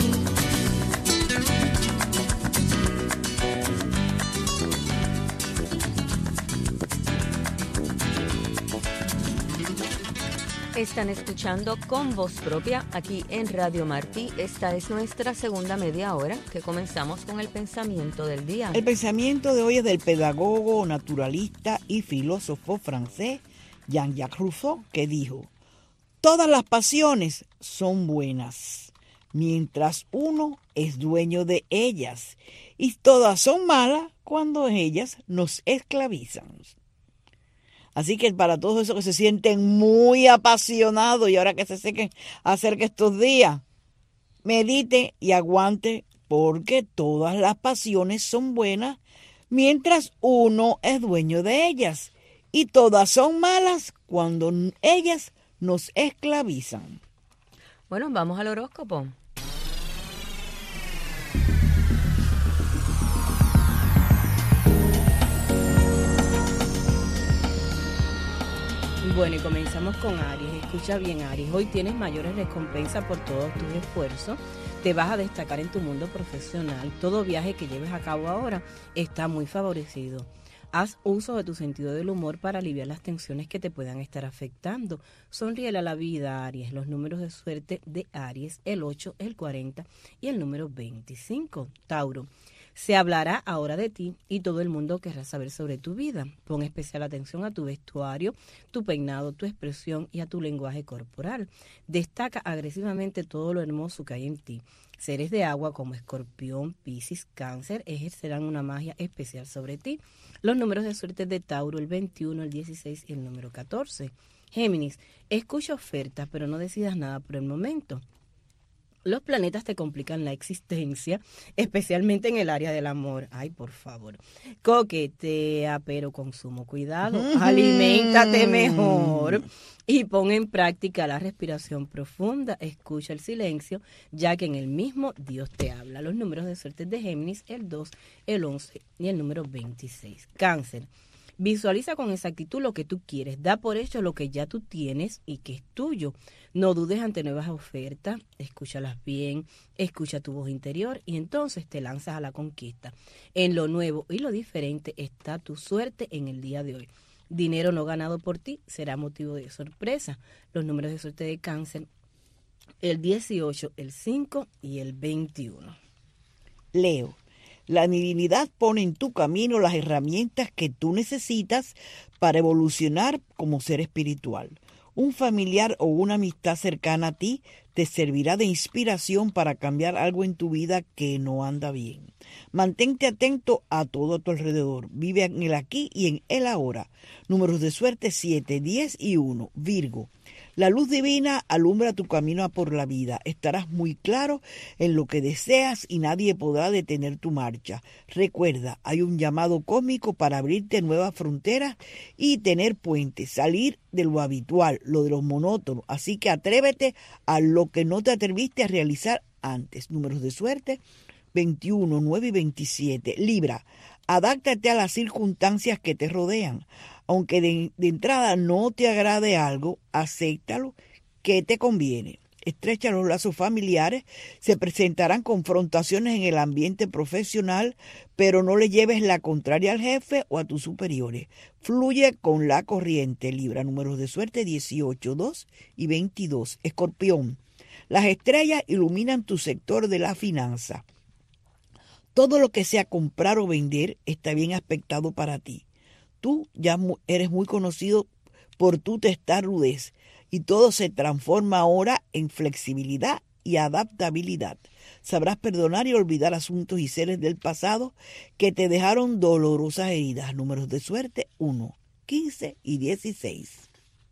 Están escuchando Con Voz Propia aquí en Radio Martí. Esta es nuestra segunda media hora que comenzamos con el pensamiento del día. El pensamiento de hoy es del pedagogo, naturalista y filósofo francés Jean-Jacques Rousseau, que dijo: todas las pasiones son buenas mientras uno es dueño de ellas, y todas son malas cuando ellas nos esclavizan. Así que para todos esos que se sienten muy apasionados y ahora que se sequen acerca estos días, medite y aguante, porque todas las pasiones son buenas mientras uno es dueño de ellas, y todas son malas cuando ellas nos esclavizan. Bueno, vamos al horóscopo. Bueno, y comenzamos con Aries. Escucha bien, Aries. Hoy tienes mayores recompensas por todos tus esfuerzos. Te vas a destacar en tu mundo profesional. Todo viaje que lleves a cabo ahora está muy favorecido. Haz uso de tu sentido del humor para aliviar las tensiones que te puedan estar afectando. Sonríele a la vida, Aries. Los números de suerte de Aries, el ocho, el cuarenta y el número veinticinco. Tauro. Se hablará ahora de ti y todo el mundo querrá saber sobre tu vida. Pon especial atención a tu vestuario, tu peinado, tu expresión y a tu lenguaje corporal. Destaca agresivamente todo lo hermoso que hay en ti. Seres de agua como Escorpión, Piscis, Cáncer ejercerán una magia especial sobre ti. Los números de suerte de Tauro, el veintiuno, el dieciséis y el número catorce. Géminis, escucha ofertas, pero no decidas nada por el momento. Los planetas te complican la existencia, especialmente en el área del amor. Ay, por favor. Coquetea, pero con sumo cuidado. Aliméntate mejor y pon en práctica la respiración profunda. Escucha el silencio, ya que en el mismo Dios te habla. Los números de suerte de Géminis, el dos, el once y el número veintiséis. Cáncer. Visualiza con exactitud lo que tú quieres. Da por hecho lo que ya tú tienes y que es tuyo. No dudes ante nuevas ofertas. Escúchalas bien. Escucha tu voz interior y entonces te lanzas a la conquista. En lo nuevo y lo diferente está tu suerte en el día de hoy. Dinero no ganado por ti será motivo de sorpresa. Los números de suerte de Cáncer, el dieciocho, el cinco y el veintiuno. Leo. La divinidad pone en tu camino las herramientas que tú necesitas para evolucionar como ser espiritual. Un familiar o una amistad cercana a ti te servirá de inspiración para cambiar algo en tu vida que no anda bien. Mantente atento a todo a tu alrededor. Vive en el aquí y en el ahora. Números de suerte siete, diez y uno. Virgo. La luz divina alumbra tu camino por la vida. Estarás muy claro en lo que deseas y nadie podrá detener tu marcha. Recuerda, hay un llamado cósmico para abrirte nuevas fronteras y tener puentes, salir de lo habitual, lo de lo monótono. Así que atrévete a lo que no te atreviste a realizar antes. Números de suerte veintiuno, nueve y veintisiete. Libra. Adáptate a las circunstancias que te rodean. Aunque de, de entrada no te agrade algo, acéptalo, que te conviene. Estrecha los lazos familiares, se presentarán confrontaciones en el ambiente profesional, pero no le lleves la contraria al jefe o a tus superiores. Fluye con la corriente, Libra. Números de suerte dieciocho, dos y veintidós. Escorpión. Las estrellas iluminan tu sector de la finanza. Todo lo que sea comprar o vender está bien aspectado para ti. Tú ya eres muy conocido por tu testarudez y todo se transforma ahora en flexibilidad y adaptabilidad. Sabrás perdonar y olvidar asuntos y seres del pasado que te dejaron dolorosas heridas. Números de suerte uno, quince y dieciséis.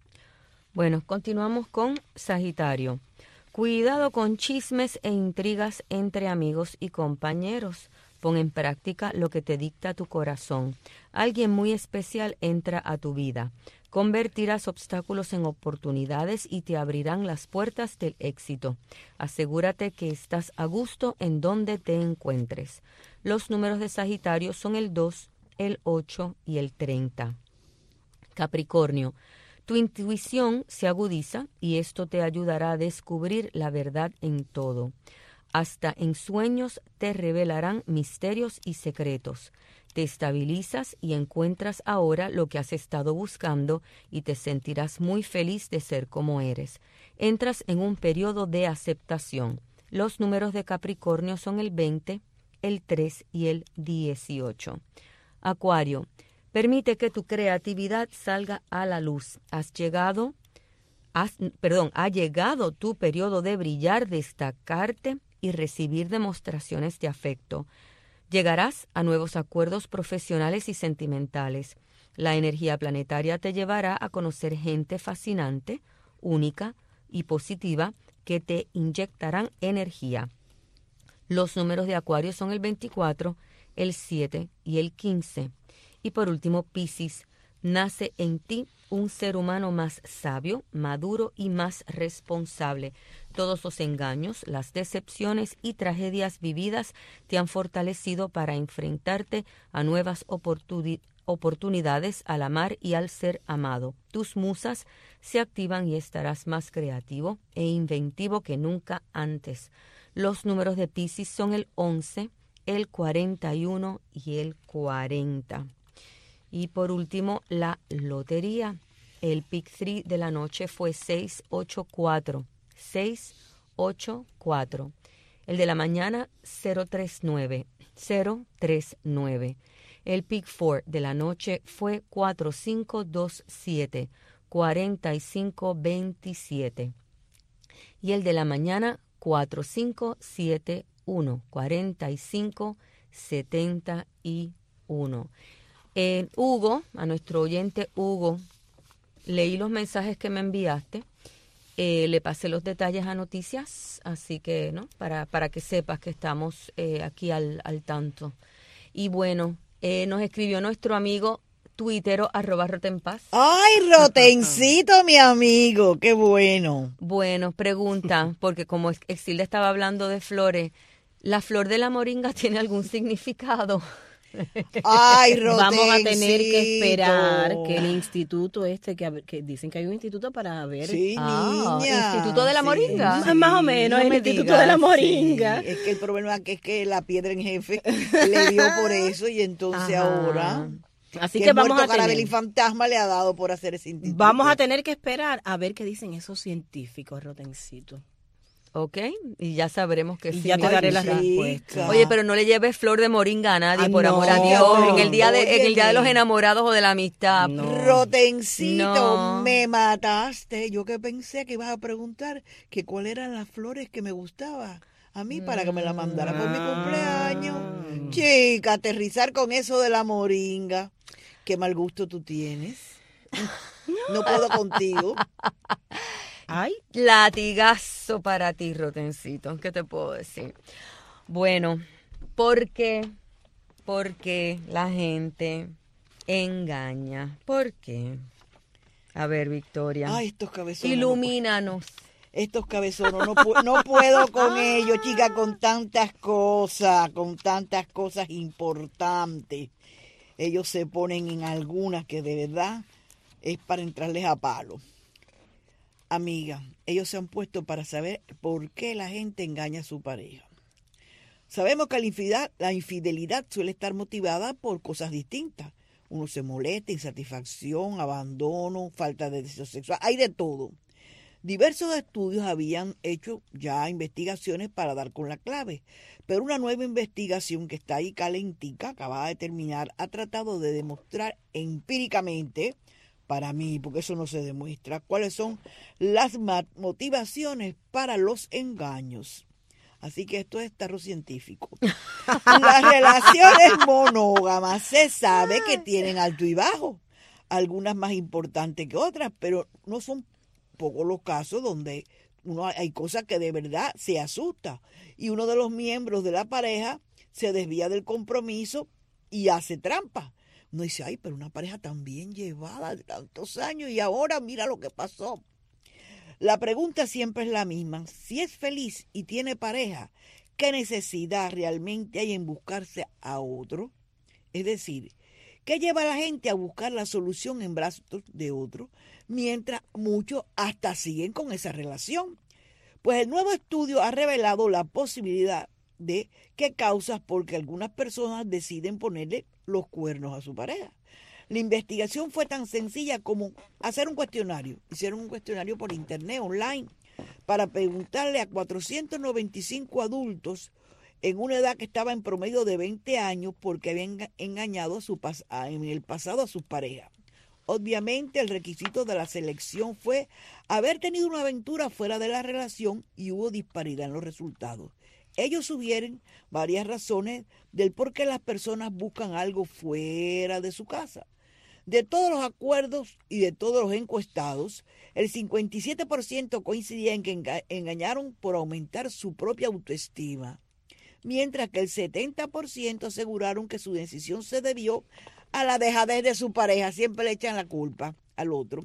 Bueno, continuamos con Sagitario. Cuidado con chismes e intrigas entre amigos y compañeros. Pon en práctica lo que te dicta tu corazón. Alguien muy especial entra a tu vida. Convertirás obstáculos en oportunidades y te abrirán las puertas del éxito. Asegúrate que estás a gusto en donde te encuentres. Los números de Sagitario son el dos, el ocho y el treinta. Capricornio. Tu intuición se agudiza y esto te ayudará a descubrir la verdad en todo. Hasta en sueños te revelarán misterios y secretos. Te estabilizas y encuentras ahora lo que has estado buscando y te sentirás muy feliz de ser como eres. Entras en un periodo de aceptación. Los números de Capricornio son el veinte, el tres y el dieciocho. Acuario. Permite que tu creatividad salga a la luz. Has llegado, has, perdón, ha llegado tu periodo de brillar, destacarte y recibir demostraciones de afecto. Llegarás a nuevos acuerdos profesionales y sentimentales. La energía planetaria te llevará a conocer gente fascinante, única y positiva que te inyectarán energía. Los números de Acuario son el veinticuatro, el siete y el quince. Y por último, Piscis, nace en ti un ser humano más sabio, maduro y más responsable. Todos los engaños, las decepciones y tragedias vividas te han fortalecido para enfrentarte a nuevas oportuni- oportunidades al amar y al ser amado. Tus musas se activan y estarás más creativo e inventivo que nunca antes. Los números de Piscis son el once, el cuarenta y uno y el cuarenta. Y por último, la lotería. El pick tres de la noche fue seis ocho cuatro. seis ocho cuatro. El de la mañana, cero tres nueve. cero tres nueve. El pick cuatro de la noche fue cuatro cinco dos siete. cuarenta y cinco veintisiete. Y el de la mañana, cuatro cinco siete uno. cuarenta y cinco setenta y uno. Eh, Hugo, a nuestro oyente Hugo, leí los mensajes que me enviaste, eh, le pasé los detalles a Noticias, así que, ¿no? Para, para que sepas que estamos eh, aquí al, al tanto. Y bueno, eh, nos escribió nuestro amigo tuitero, arroba Rotenpaz. ¡Ay, Rotencito, mi amigo! ¡Qué bueno! Bueno, pregunta, porque como Exilda estaba hablando de flores, ¿la flor de la moringa tiene algún significado? Ay, Rotencito. Vamos a tener que esperar que el instituto este, que, que dicen que hay un instituto para ver. Sí, ah, niña. ¿Instituto de la moringa? Sí, más o menos, no el me instituto digas, de la moringa. Sí, es que el problema que es que la piedra en jefe le dio por eso y entonces Ajá. ahora... Así que, que el vamos muerto a tener, Carabel y Fantasma le ha dado por hacer ese instituto. vamos a tener que esperar a ver qué dicen esos científicos, Rotencito. Ok, y ya sabremos que Y sí. ya te mi daré la hija. respuesta. Oye, pero no le lleves flor de moringa a nadie, Ah, por no. amor a Dios, en el día de, en el día de los Óyeme. enamorados o de la amistad. No. Rotencito, No. me mataste. Yo que pensé que ibas a preguntar que cuáles eran las flores que me gustaban a mí para que me la mandara por mi cumpleaños. Chica, aterrizar con eso de la moringa. Qué mal gusto tú tienes. No puedo contigo. Ay, Latigazo para ti, Rotencito. ¿Qué te puedo decir? Bueno, porque, porque la gente engaña. ¿Por qué? A ver, Victoria. Ay, estos cabezones. Ilumínanos. Estos cabezones, no, pu- no puedo con ellos, chica, con tantas cosas, con tantas cosas importantes. Ellos se ponen en algunas que de verdad es para entrarles a palo. Amiga, ellos se han puesto para saber por qué la gente engaña a su pareja. Sabemos que la infidelidad, la infidelidad suele estar motivada por cosas distintas. Uno se molesta, insatisfacción, abandono, falta de deseo sexual, hay de todo. Diversos estudios habían hecho ya investigaciones para dar con la clave, pero una nueva investigación que está ahí calentica, acabada de terminar, ha tratado de demostrar empíricamente para mí, porque eso no se demuestra, cuáles son las motivaciones para los engaños. Así que esto es tarro científico. Las relaciones monógamas se sabe que tienen alto y bajo, algunas más importantes que otras, pero no son pocos los casos donde uno hay cosas que de verdad se asusta y uno de los miembros de la pareja se desvía del compromiso y hace trampa. Uno dice, ay, pero una pareja tan bien llevada de tantos años y ahora mira lo que pasó. La pregunta siempre es la misma. Si es feliz y tiene pareja, ¿qué necesidad realmente hay en buscarse a otro? Es decir, ¿qué lleva a la gente a buscar la solución en brazos de otro, mientras muchos hasta siguen con esa relación? Pues el nuevo estudio ha revelado la posibilidad de qué causas porque algunas personas deciden ponerle los cuernos a su pareja. La investigación fue tan sencilla como hacer un cuestionario. Hicieron un cuestionario por internet, online, para preguntarle a cuatrocientos noventa y cinco adultos en una edad que estaba en promedio de veinte años porque habían engañado a su en el pasado a sus parejas. Obviamente el requisito de la selección fue haber tenido una aventura fuera de la relación y hubo disparidad en los resultados. Ellos sugieren varias razones del por qué las personas buscan algo fuera de su casa. De todos los acuerdos y de todos los encuestados, el cincuenta y siete por ciento coincidía en que enga- engañaron por aumentar su propia autoestima, mientras que el setenta por ciento aseguraron que su decisión se debió a la dejadez de su pareja, siempre le echan la culpa al otro,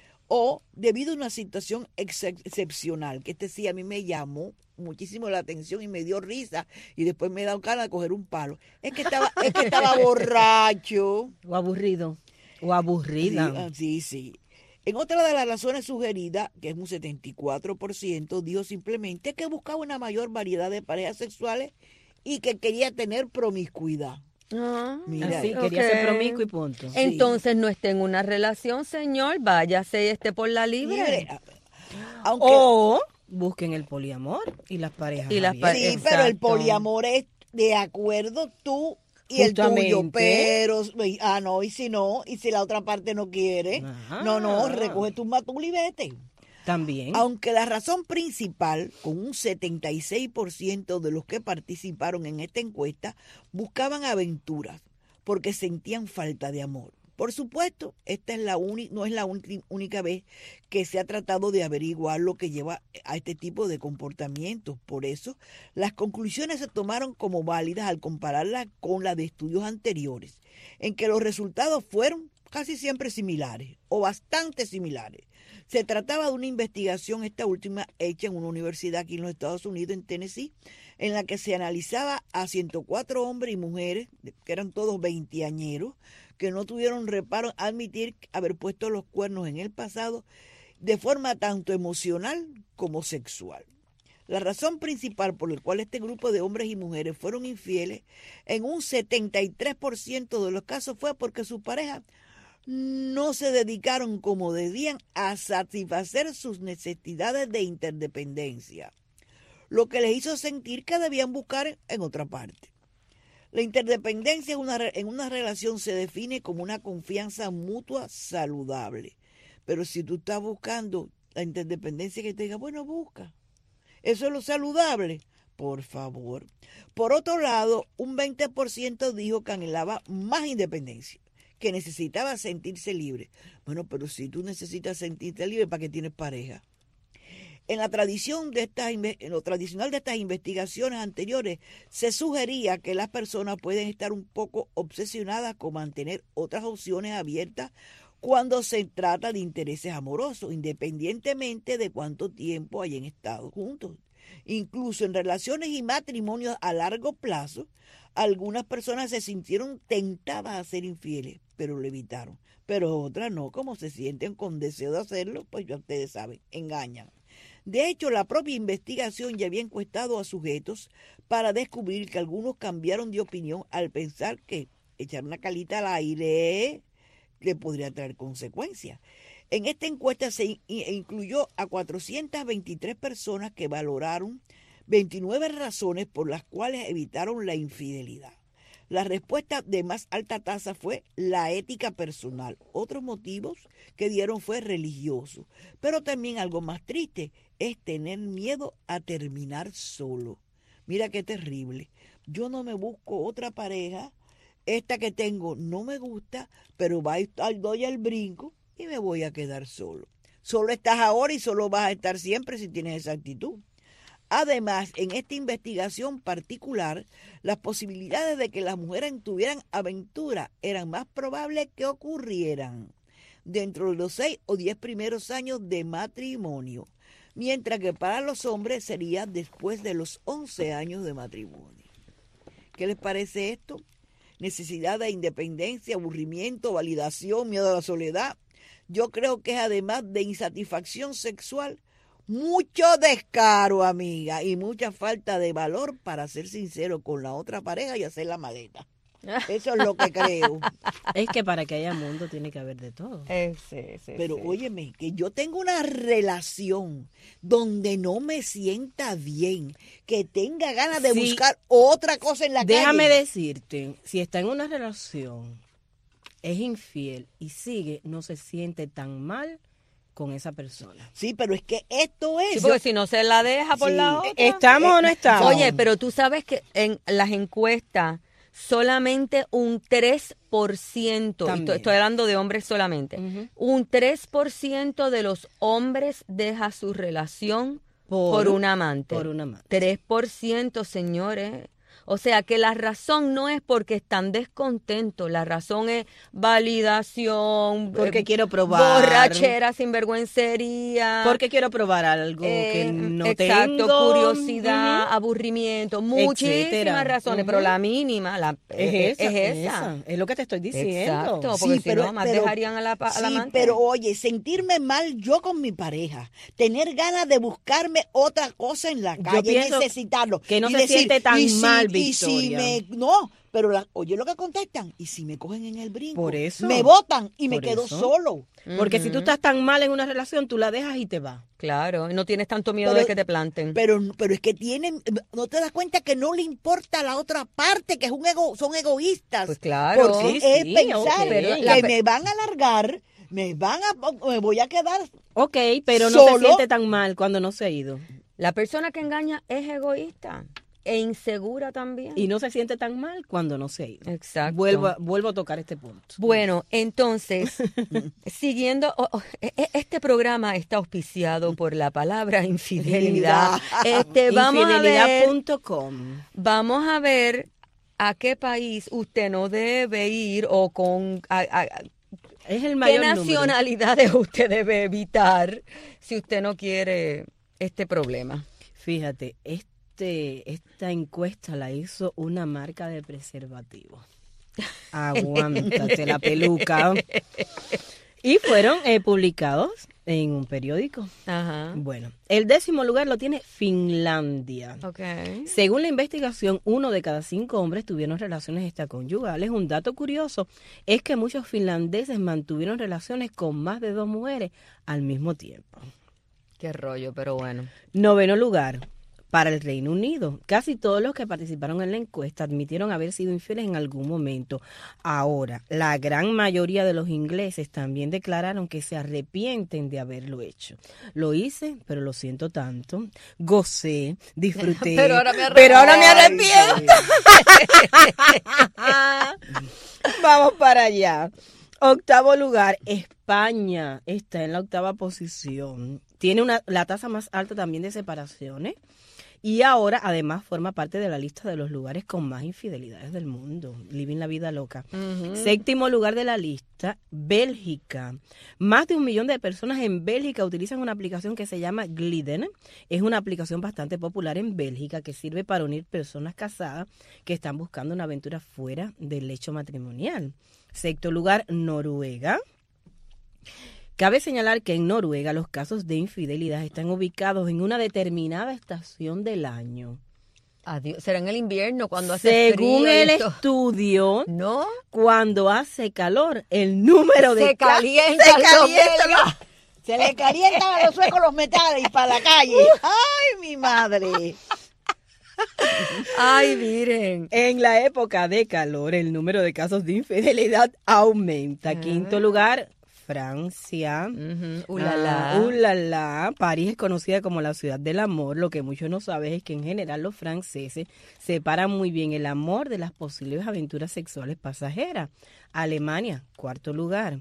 o debido a una situación ex- excepcional, que este sí a mí me llamó muchísimo la atención y me dio risa y después me da ganas de coger un palo. Es que estaba, es que estaba borracho. O aburrido. O aburrida. Sí, sí, sí. En otra de las razones sugeridas, que es un setenta y cuatro por ciento, dijo simplemente que buscaba una mayor variedad de parejas sexuales y que quería tener promiscuidad. Ah, Mira, Así, eh. quería ok. ser promiscuo y punto. Entonces no esté en una relación, señor, váyase este por la libre. Libre. Aunque, O busquen el poliamor y las parejas Y las abiertas. sí, Exacto. pero el poliamor es de acuerdo tú y el tuyo, Justamente. pero, ah, no, y si no, y si la otra parte no quiere, Ajá. no, no, recoge tu matul y vete. También. Aunque la razón principal, con un setenta y seis por ciento de los que participaron en esta encuesta, buscaban aventuras porque sentían falta de amor. Por supuesto, esta es la uni- no es la uni- única vez que se ha tratado de averiguar lo que lleva a este tipo de comportamientos. Por eso, las conclusiones se tomaron como válidas al compararlas con las de estudios anteriores, en que los resultados fueron casi siempre similares o bastante similares. Se trataba de una investigación, esta última hecha en una universidad aquí en los Estados Unidos, en Tennessee, en la que se analizaba a ciento cuatro hombres y mujeres, que eran todos veinteañeros, que no tuvieron reparo en admitir haber puesto los cuernos en el pasado de forma tanto emocional como sexual. La razón principal por la cual este grupo de hombres y mujeres fueron infieles en un setenta y tres por ciento de los casos fue porque sus parejas no se dedicaron como debían a satisfacer sus necesidades de interdependencia, lo que les hizo sentir que debían buscar en otra parte. La interdependencia en una, en una relación se define como una confianza mutua saludable, pero si tú estás buscando la interdependencia que te diga, bueno, busca, eso es lo saludable, por favor. Por otro lado, un veinte por ciento dijo que anhelaba más independencia, que necesitaba sentirse libre. Bueno, pero si tú necesitas sentirte libre, ¿para qué tienes pareja? En la tradición de estas, en lo tradicional de estas investigaciones anteriores, se sugería que las personas pueden estar un poco obsesionadas con mantener otras opciones abiertas cuando se trata de intereses amorosos, independientemente de cuánto tiempo hayan estado juntos. Incluso en relaciones y matrimonios a largo plazo, algunas personas se sintieron tentadas a ser infieles, pero lo evitaron. Pero otras no, como se sienten con deseo de hacerlo, pues ya ustedes saben, engañan. De hecho, la propia investigación ya había encuestado a sujetos para descubrir que algunos cambiaron de opinión al pensar que echar una calita al aire le podría traer consecuencias. En esta encuesta se incluyó a cuatrocientas veintitrés personas que valoraron veintinueve razones por las cuales evitaron la infidelidad. La respuesta de más alta tasa fue la ética personal. Otros motivos que dieron fue religioso. Pero también algo más triste es tener miedo a terminar solo. Mira qué terrible. Yo no me busco otra pareja. Esta que tengo no me gusta, pero va a, doy el brinco y me voy a quedar solo. Solo estás ahora y solo vas a estar siempre si tienes esa actitud. Además, en esta investigación particular, las posibilidades de que las mujeres tuvieran aventura eran más probables que ocurrieran dentro de los seis o diez primeros años de matrimonio, mientras que para los hombres sería después de los once años de matrimonio. ¿Qué les parece esto? Necesidad de independencia, aburrimiento, validación, miedo a la soledad. Yo creo que es además de insatisfacción sexual, mucho descaro, amiga, y mucha falta de valor para ser sincero con la otra pareja y hacer la maleta. Eso es lo que creo. Es que para que haya mundo tiene que haber de todo. Eh, sí, sí, Pero sí. óyeme, que yo tengo una relación donde no me sienta bien, que tenga ganas de Sí. buscar otra cosa en la Déjame calle. decirte, si está en una relación, es infiel y sigue, no se siente tan mal con esa persona. Sí, pero es que esto es... Sí, porque si no se la deja por Sí. la otra. ¿Estamos o no estamos? Oye, pero tú sabes que en las encuestas solamente un tres por ciento, También. estoy, estoy hablando de hombres solamente, Ujú. un tres por ciento de los hombres deja su relación Por- por, un amante. por un amante. tres por ciento, señores. O sea que la razón no es porque están descontentos, la razón es validación, Porque eh, quiero probar. borrachera, sinvergüencería. Porque quiero probar algo que Eh, no exacto, tengo. curiosidad, Ujú. aburrimiento, muchísimas Etcétera. razones, Ujú. pero la mínima la, Es esa, es es esa. esa. Es lo que te estoy diciendo. Exacto, porque si no, más dejarían a la, a la sí, amante. pero oye, sentirme mal yo con mi pareja, tener ganas de buscarme otra cosa en la calle, pienso necesitarlo. que no y se decir, siente tan y si- mal, y si Victoria. me, no, pero la, oye lo que contestan, y si me cogen en el brinco, Por eso. me botan y me Por quedo eso. solo. Porque si tú estás tan mal en una relación, tú la dejas y te vas. Claro, y no tienes tanto miedo Pero- de que te planten. Pero, pero es que tienen, no te das cuenta que no le importa la otra parte, que es un ego, son egoístas. Pues claro. Porque Sí, es sí, pensar ok. Pero que la pe- me van a alargar, me van a, me voy a quedar. Ok, pero no se ¿Solo? siente tan mal cuando no se ha ido. La persona que engaña es egoísta e insegura también. Y no se siente tan mal cuando no se ha ido. Exacto. Vuelvo, a- vuelvo a tocar este punto. Bueno, entonces, siguiendo, oh, oh, e- e- este programa está auspiciado por la palabra infidelidad. Este, vamos a ver, Infidelidad punto com. vamos a ver a qué país usted no debe ir o con a- a- Es el qué mayor número. nacionalidades usted debe evitar si usted no quiere este problema. Fíjate, este, esta encuesta la hizo una marca de preservativo. Aguántate la peluca. Y fueron eh, publicados en un periódico. Ajá. Bueno, el décimo lugar lo tiene Finlandia. Okay. Según la investigación, uno de cada cinco hombres tuvieron relaciones extraconyugales. Un dato curioso es que muchos finlandeses mantuvieron relaciones con más de dos mujeres al mismo tiempo. Qué rollo, pero bueno. Noveno lugar, para el Reino Unido. Casi todos los que participaron en la encuesta admitieron haber sido infieles en algún momento. Ahora, la gran mayoría de los ingleses también declararon que se arrepienten de haberlo hecho. Lo hice, pero lo siento tanto. Gocé, disfruté. Pero ahora me arrepiento. pero ahora me arrepiento. Vamos para allá. Octavo lugar, España está en la octava posición. Tiene una, la tasa más alta también de separaciones y ahora además forma parte de la lista de los lugares con más infidelidades del mundo. Living la vida loca. Ujú. Séptimo lugar de la lista, Bélgica. Más de un millón de personas en Bélgica utilizan una aplicación que se llama Gliden. Es una aplicación bastante popular en Bélgica que sirve para unir personas casadas que están buscando una aventura fuera del lecho matrimonial. Sexto lugar, Noruega. Cabe señalar que en Noruega los casos de infidelidad están ubicados en una determinada estación del año. Adiós. ¿Será en el invierno cuando hace Según frío y el esto? estudio, ¿No? cuando hace calor, el número de Se ca- calientan se los calientan belgas. los- Se le calientan a los suecos los metales y para la calle. ¡Ay, mi madre! Ay, miren. En la época de calor, el número de casos de infidelidad aumenta. Ah. Quinto lugar, Francia. Uh-huh. Ulala. Ah, ulala. París es conocida como la ciudad del amor. Lo que muchos no saben es que en general los franceses separan muy bien el amor de las posibles aventuras sexuales pasajeras. Alemania, cuarto lugar.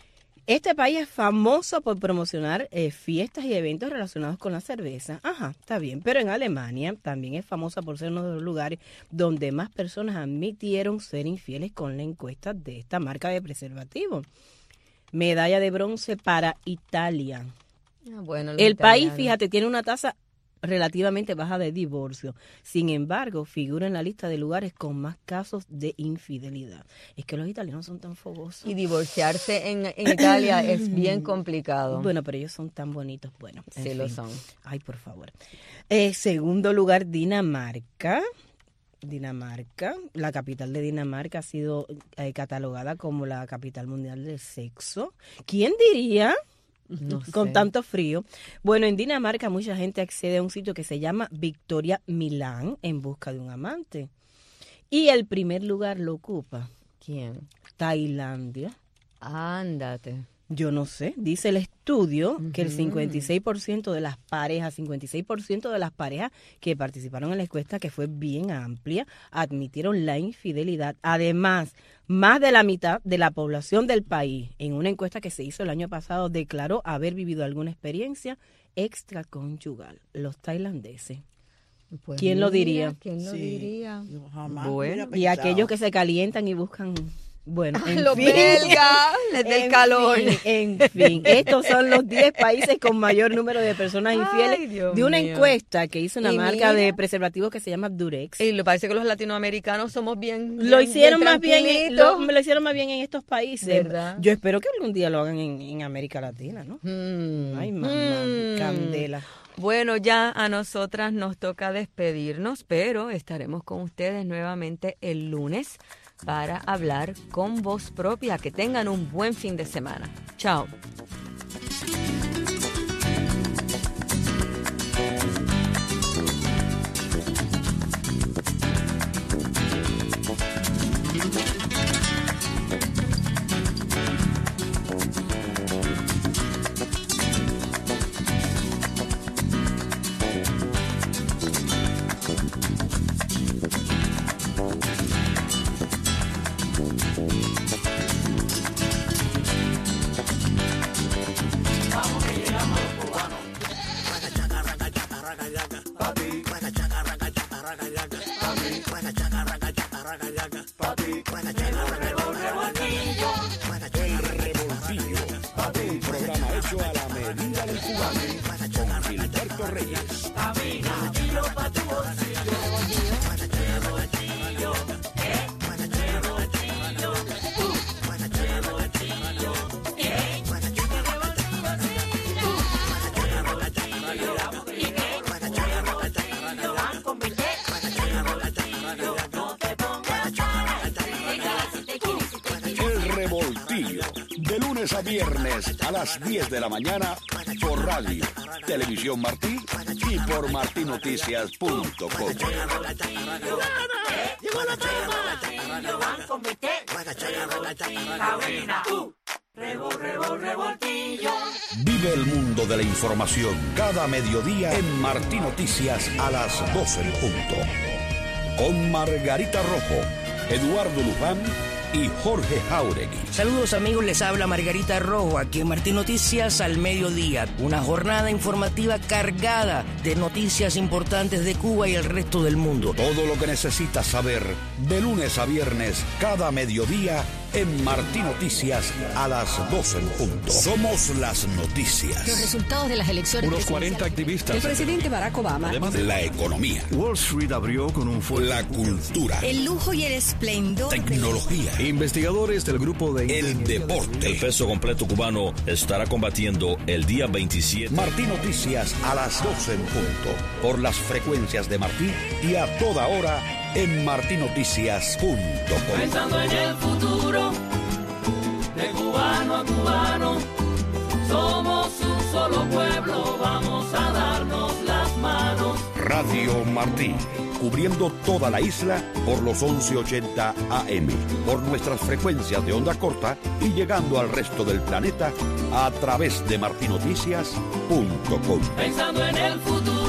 Este país es famoso por promocionar eh, fiestas y eventos relacionados con la cerveza. Ajá, está bien. Pero en Alemania también es famosa por ser uno de los lugares donde más personas admitieron ser infieles con la encuesta de esta marca de preservativo. Medalla de bronce para Italia. Ah, bueno, el italianos. país, fíjate, tiene una tasa relativamente baja de divorcio. Sin embargo, figura en la lista de lugares con más casos de infidelidad. Es que los italianos son tan fogosos. Y divorciarse en, en Italia es bien complicado. Bueno, pero ellos son tan bonitos. Bueno, sí fin. lo son. Ay, por favor. Eh, segundo lugar, Dinamarca. Dinamarca, la capital de Dinamarca ha sido eh, catalogada como la capital mundial del sexo. ¿Quién diría? No con sé. Tanto frío. Bueno, en Dinamarca mucha gente accede a un sitio que se llama Victoria Milán en busca de un amante. Y el primer lugar lo ocupa. ¿Quién? Tailandia. Ándate. Yo no sé. Dice el estudio uh-huh. que el cincuenta y seis por ciento de las parejas, cincuenta y seis por ciento de las parejas que participaron en la encuesta, que fue bien amplia, admitieron la infidelidad. Además, más de la mitad de la población del país, en una encuesta que se hizo el año pasado, declaró haber vivido alguna experiencia extraconyugal. Los tailandeses. Pues ¿Quién mira, lo diría? ¿Quién lo sí. diría? Yo jamás bueno, y aquellos que se calientan y buscan... Bueno, en los fin, belgas, desde el calor. Fin, en fin, estos son los diez países con mayor número de personas infieles. Ay, Dios de una mío. Encuesta que hizo una y marca mira, de preservativos que se llama Durex. Y lo parece que los latinoamericanos somos bien, lo bien, hicieron bien más bien, en, lo, lo hicieron más bien en estos países. ¿Verdad? Yo espero que algún día lo hagan en, en América Latina, ¿no? Mm. Ay, mamá, mm. candela. Bueno, ya a nosotras nos toca despedirnos, pero estaremos con ustedes nuevamente el lunes para hablar con voz propia. Que tengan un buen fin de semana. Chao. A viernes a las diez de la mañana por radio, Televisión Martí y por martí noticias punto com. Vive el mundo de la información cada mediodía en Martí Noticias a las doce en punto. Con Margarita Rojo, Eduardo Luján y Jorge Jauregui. Saludos amigos, les habla Margarita Rojo, aquí en Martí Noticias al mediodía. Una jornada informativa cargada de noticias importantes de Cuba y el resto del mundo. Todo lo que necesitas saber de lunes a viernes cada mediodía en Martí Noticias a las doce en punto. Somos las noticias. Los resultados de las elecciones. Unos cuarenta activistas. El presidente Barack Obama. Además de la economía. Wall Street abrió con un fuerte. La cultura. El lujo y el esplendor. Tecnología. Investigadores del grupo de... El deporte. El peso completo cubano estará combatiendo el día veintisiete. Martí Noticias a las doce en punto. Por las frecuencias de Martí y a toda hora en martí noticias punto com. Pensando en el futuro, de cubano a cubano, somos un solo pueblo, vamos a darnos las manos. Radio Martí, cubriendo toda la isla por los once ochenta A M, por nuestras frecuencias de onda corta y llegando al resto del planeta a través de martinoticias punto com. Pensando en el futuro.